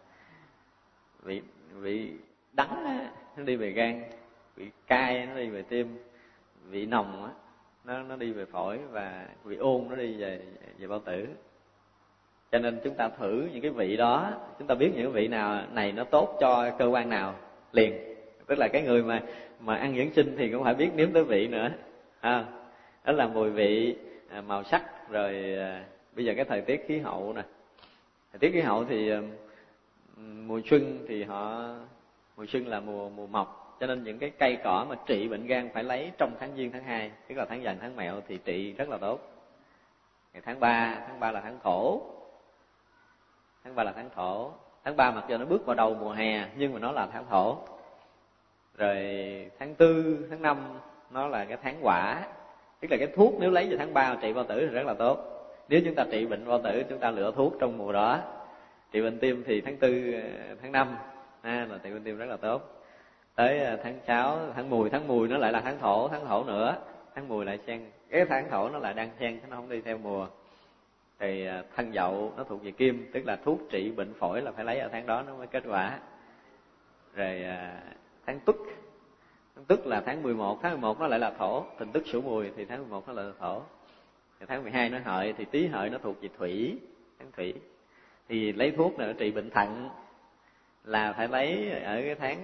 Vị đắng á nó đi về gan, vị cay nó đi về tim, vị nồng á nó đi về phổi, và vị ôn nó đi về bao tử. Cho nên chúng ta thử những cái vị đó, chúng ta biết những cái vị nào này nó tốt cho cơ quan nào liền. Tức là cái người mà ăn dưỡng sinh thì cũng phải biết nếm tới vị nữa. Đó là mùi vị, màu sắc. Rồi bây giờ cái thời tiết khí hậu nè. Thời tiết khí hậu thì mùa xuân thì mùa xuân là mùa mọc, cho nên những cái cây cỏ mà trị bệnh gan phải lấy trong tháng Giêng tháng 2, tức là tháng Dần tháng Mẹo thì trị rất là tốt. Ngày tháng 3 là tháng Thổ. Tháng 3 là tháng Thổ. Tháng 3 mặc dù nó bước vào đầu mùa hè nhưng mà nó là tháng Thổ. Rồi tháng 4, tháng 5 nó là cái tháng Hỏa. Tức là cái thuốc nếu lấy vào tháng 3 trị bao tử thì rất là tốt. Nếu chúng ta trị bệnh bao tử, chúng ta lựa thuốc trong mùa đó. Trị bệnh tim thì tháng 4, tháng 5 là trị bệnh tim rất là tốt. Tới tháng 6, tháng Mùi nó lại là tháng Thổ nữa. Tháng Mùi lại xen, cái tháng Thổ nó lại đang xen, nó không đi theo mùa. Thì Thân Dậu nó thuộc về Kim, tức là thuốc trị bệnh phổi là phải lấy ở tháng đó nó mới kết quả. Rồi tháng Tuất là tháng 11, tháng 11 nó lại là Thổ, Thìn Tuất Sửu Mùi thì tháng 11 nó là Thổ. Rồi tháng 12 nó Hợi thì Tý Hợi nó thuộc về Thủy, tháng Thủy. Thì lấy thuốc này trị bệnh thận là phải lấy ở cái tháng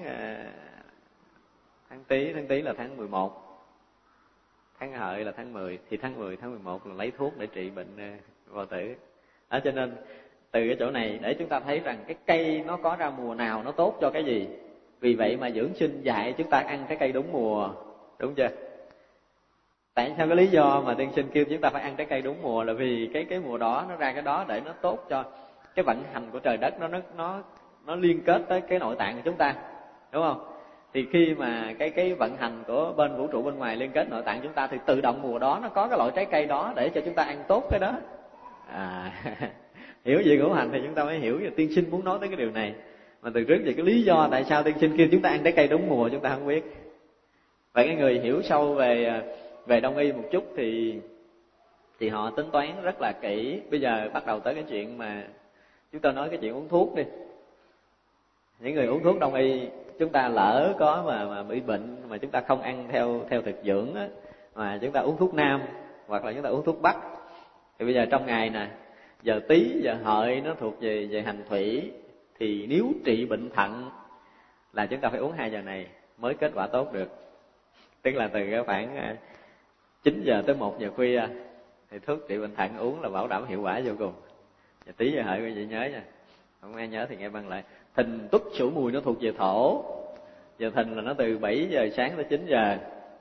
Tý là tháng 11, tháng Hợi là tháng 10, thì tháng 10, tháng 11 là lấy thuốc để trị bệnh bao tử. Đó, cho nên từ cái chỗ này để chúng ta thấy rằng cái cây nó có ra mùa nào nó tốt cho cái gì. Vì vậy mà dưỡng sinh dạy chúng ta ăn cái cây đúng mùa, đúng chưa? Tại sao cái lý do mà tiên sinh kêu chúng ta phải ăn trái cây đúng mùa là vì cái mùa đó nó ra cái đó để nó tốt cho cái vận hành của trời đất, nó liên kết tới cái nội tạng của chúng ta, đúng không? Thì khi mà cái vận hành của bên vũ trụ bên ngoài liên kết nội tạng chúng ta thì tự động mùa đó nó có cái loại trái cây đó để cho chúng ta ăn tốt cái đó. Hiểu về ngũ hành thì chúng ta mới hiểu. Tiên sinh muốn nói tới cái điều này. Mà từ trước về cái lý do tại sao tiên sinh kêu chúng ta ăn trái cây đúng mùa chúng ta không biết. Vậy cái người hiểu sâu về đông y một chút thì họ tính toán rất là kỹ. Bây giờ bắt đầu tới cái chuyện mà chúng ta nói cái chuyện uống thuốc đi. Những người uống thuốc đông y, chúng ta lỡ có mà bị bệnh mà chúng ta không ăn theo thực dưỡng á, mà chúng ta uống thuốc nam hoặc là chúng ta uống thuốc bắc, thì bây giờ trong ngày nè, giờ Tý giờ Hợi nó thuộc về hành thủy, thì nếu trị bệnh thận là chúng ta phải uống 2 giờ này mới kết quả tốt được. Tức là từ cái khoảng 9 giờ tới 1 giờ khuya thì thuốc trị bệnh thận uống là bảo đảm hiệu quả vô cùng. Giờ Tý giờ Hợi quý vị nhớ nha, không ai nhớ thì nghe băng lại. Thìn Tuất Sửu Mùi nó thuộc về Thổ. Giờ Thìn là nó từ 7 giờ sáng tới 9 giờ.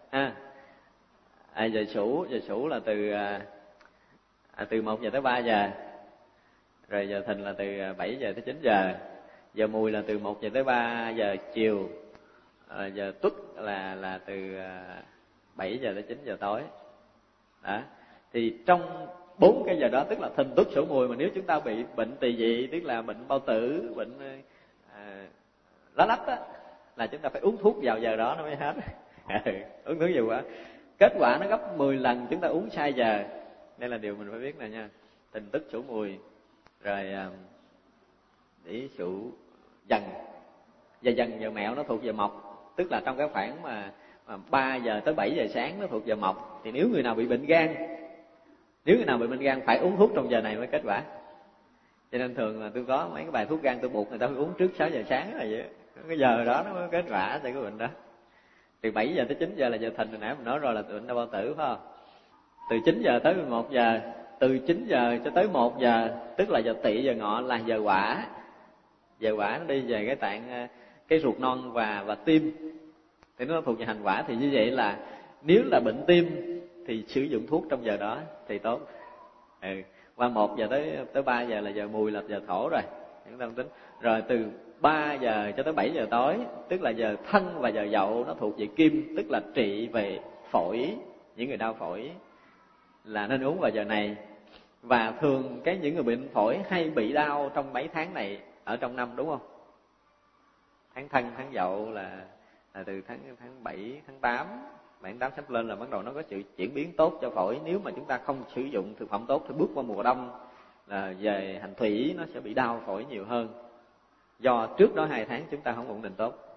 Giờ Sửu là từ 1 giờ tới 3 giờ. Rồi giờ Thìn là từ 7 giờ tới 9 giờ. Giờ Mùi là từ 1 giờ tới 3 giờ chiều. Giờ Tuất là từ 7 giờ tới 9 giờ tối. Đó. Thì trong 4 cái giờ đó, tức là Thìn Tuất Sửu Mùi, mà nếu chúng ta bị bệnh tỳ vị, tức là bệnh bao tử, bệnh lá lách á, là chúng ta phải uống thuốc vào giờ đó nó mới hết. Uống thuốc nhiều quá, kết quả nó gấp 10 lần chúng ta uống sai giờ. Đây là điều mình phải biết nè nha. Thìn Tuất Sửu Mùi, rồi Tý Sửu Dần. Giờ Dần giờ Mẹo nó thuộc về mộc, tức là trong cái khoảng mà 3 giờ tới 7 giờ sáng nó thuộc về mộc. Thì nếu người nào bị bệnh gan, phải uống thuốc trong giờ này mới kết quả. Cho nên thường là tôi có mấy cái bài thuốc gan tôi buộc người ta phải uống trước 6 giờ sáng là vậy. Cái giờ đó nó mới kết quả cho cái bệnh đó. Từ 7 giờ tới 9 giờ là giờ Thìn, hồi nãy mình nói rồi là bệnh đau bao tử, phải không? Từ 9 giờ tới 11 giờ, từ 9 giờ cho tới 1 giờ, tức là giờ Tỵ giờ Ngọ là giờ Hỏa. Giờ Hỏa nó đi về cái tạng, cái ruột non và tim, thì nó thuộc về hành Hỏa. Thì như vậy là nếu là bệnh tim thì sử dụng thuốc trong giờ đó thì tốt. Qua 1 giờ tới 3 giờ là giờ mùi, là giờ thổ rồi, chúng ta không tính. Rồi từ 3 giờ cho tới 7 giờ tối, tức là giờ thân và giờ dậu, nó thuộc về kim, tức là trị về phổi. Những người đau phổi là nên uống vào giờ này. Và thường những người bệnh phổi hay bị đau trong mấy tháng này ở trong năm, đúng không? Tháng Thân, tháng Dậu là từ tháng 7, tháng 8, 7, 8 sắp lên là bắt đầu nó có sự chuyển biến tốt cho phổi. Nếu mà chúng ta không sử dụng thực phẩm tốt thì bước qua mùa đông là về hành thủy nó sẽ bị đau phổi nhiều hơn. Do trước đó 2 tháng chúng ta không ổn định tốt.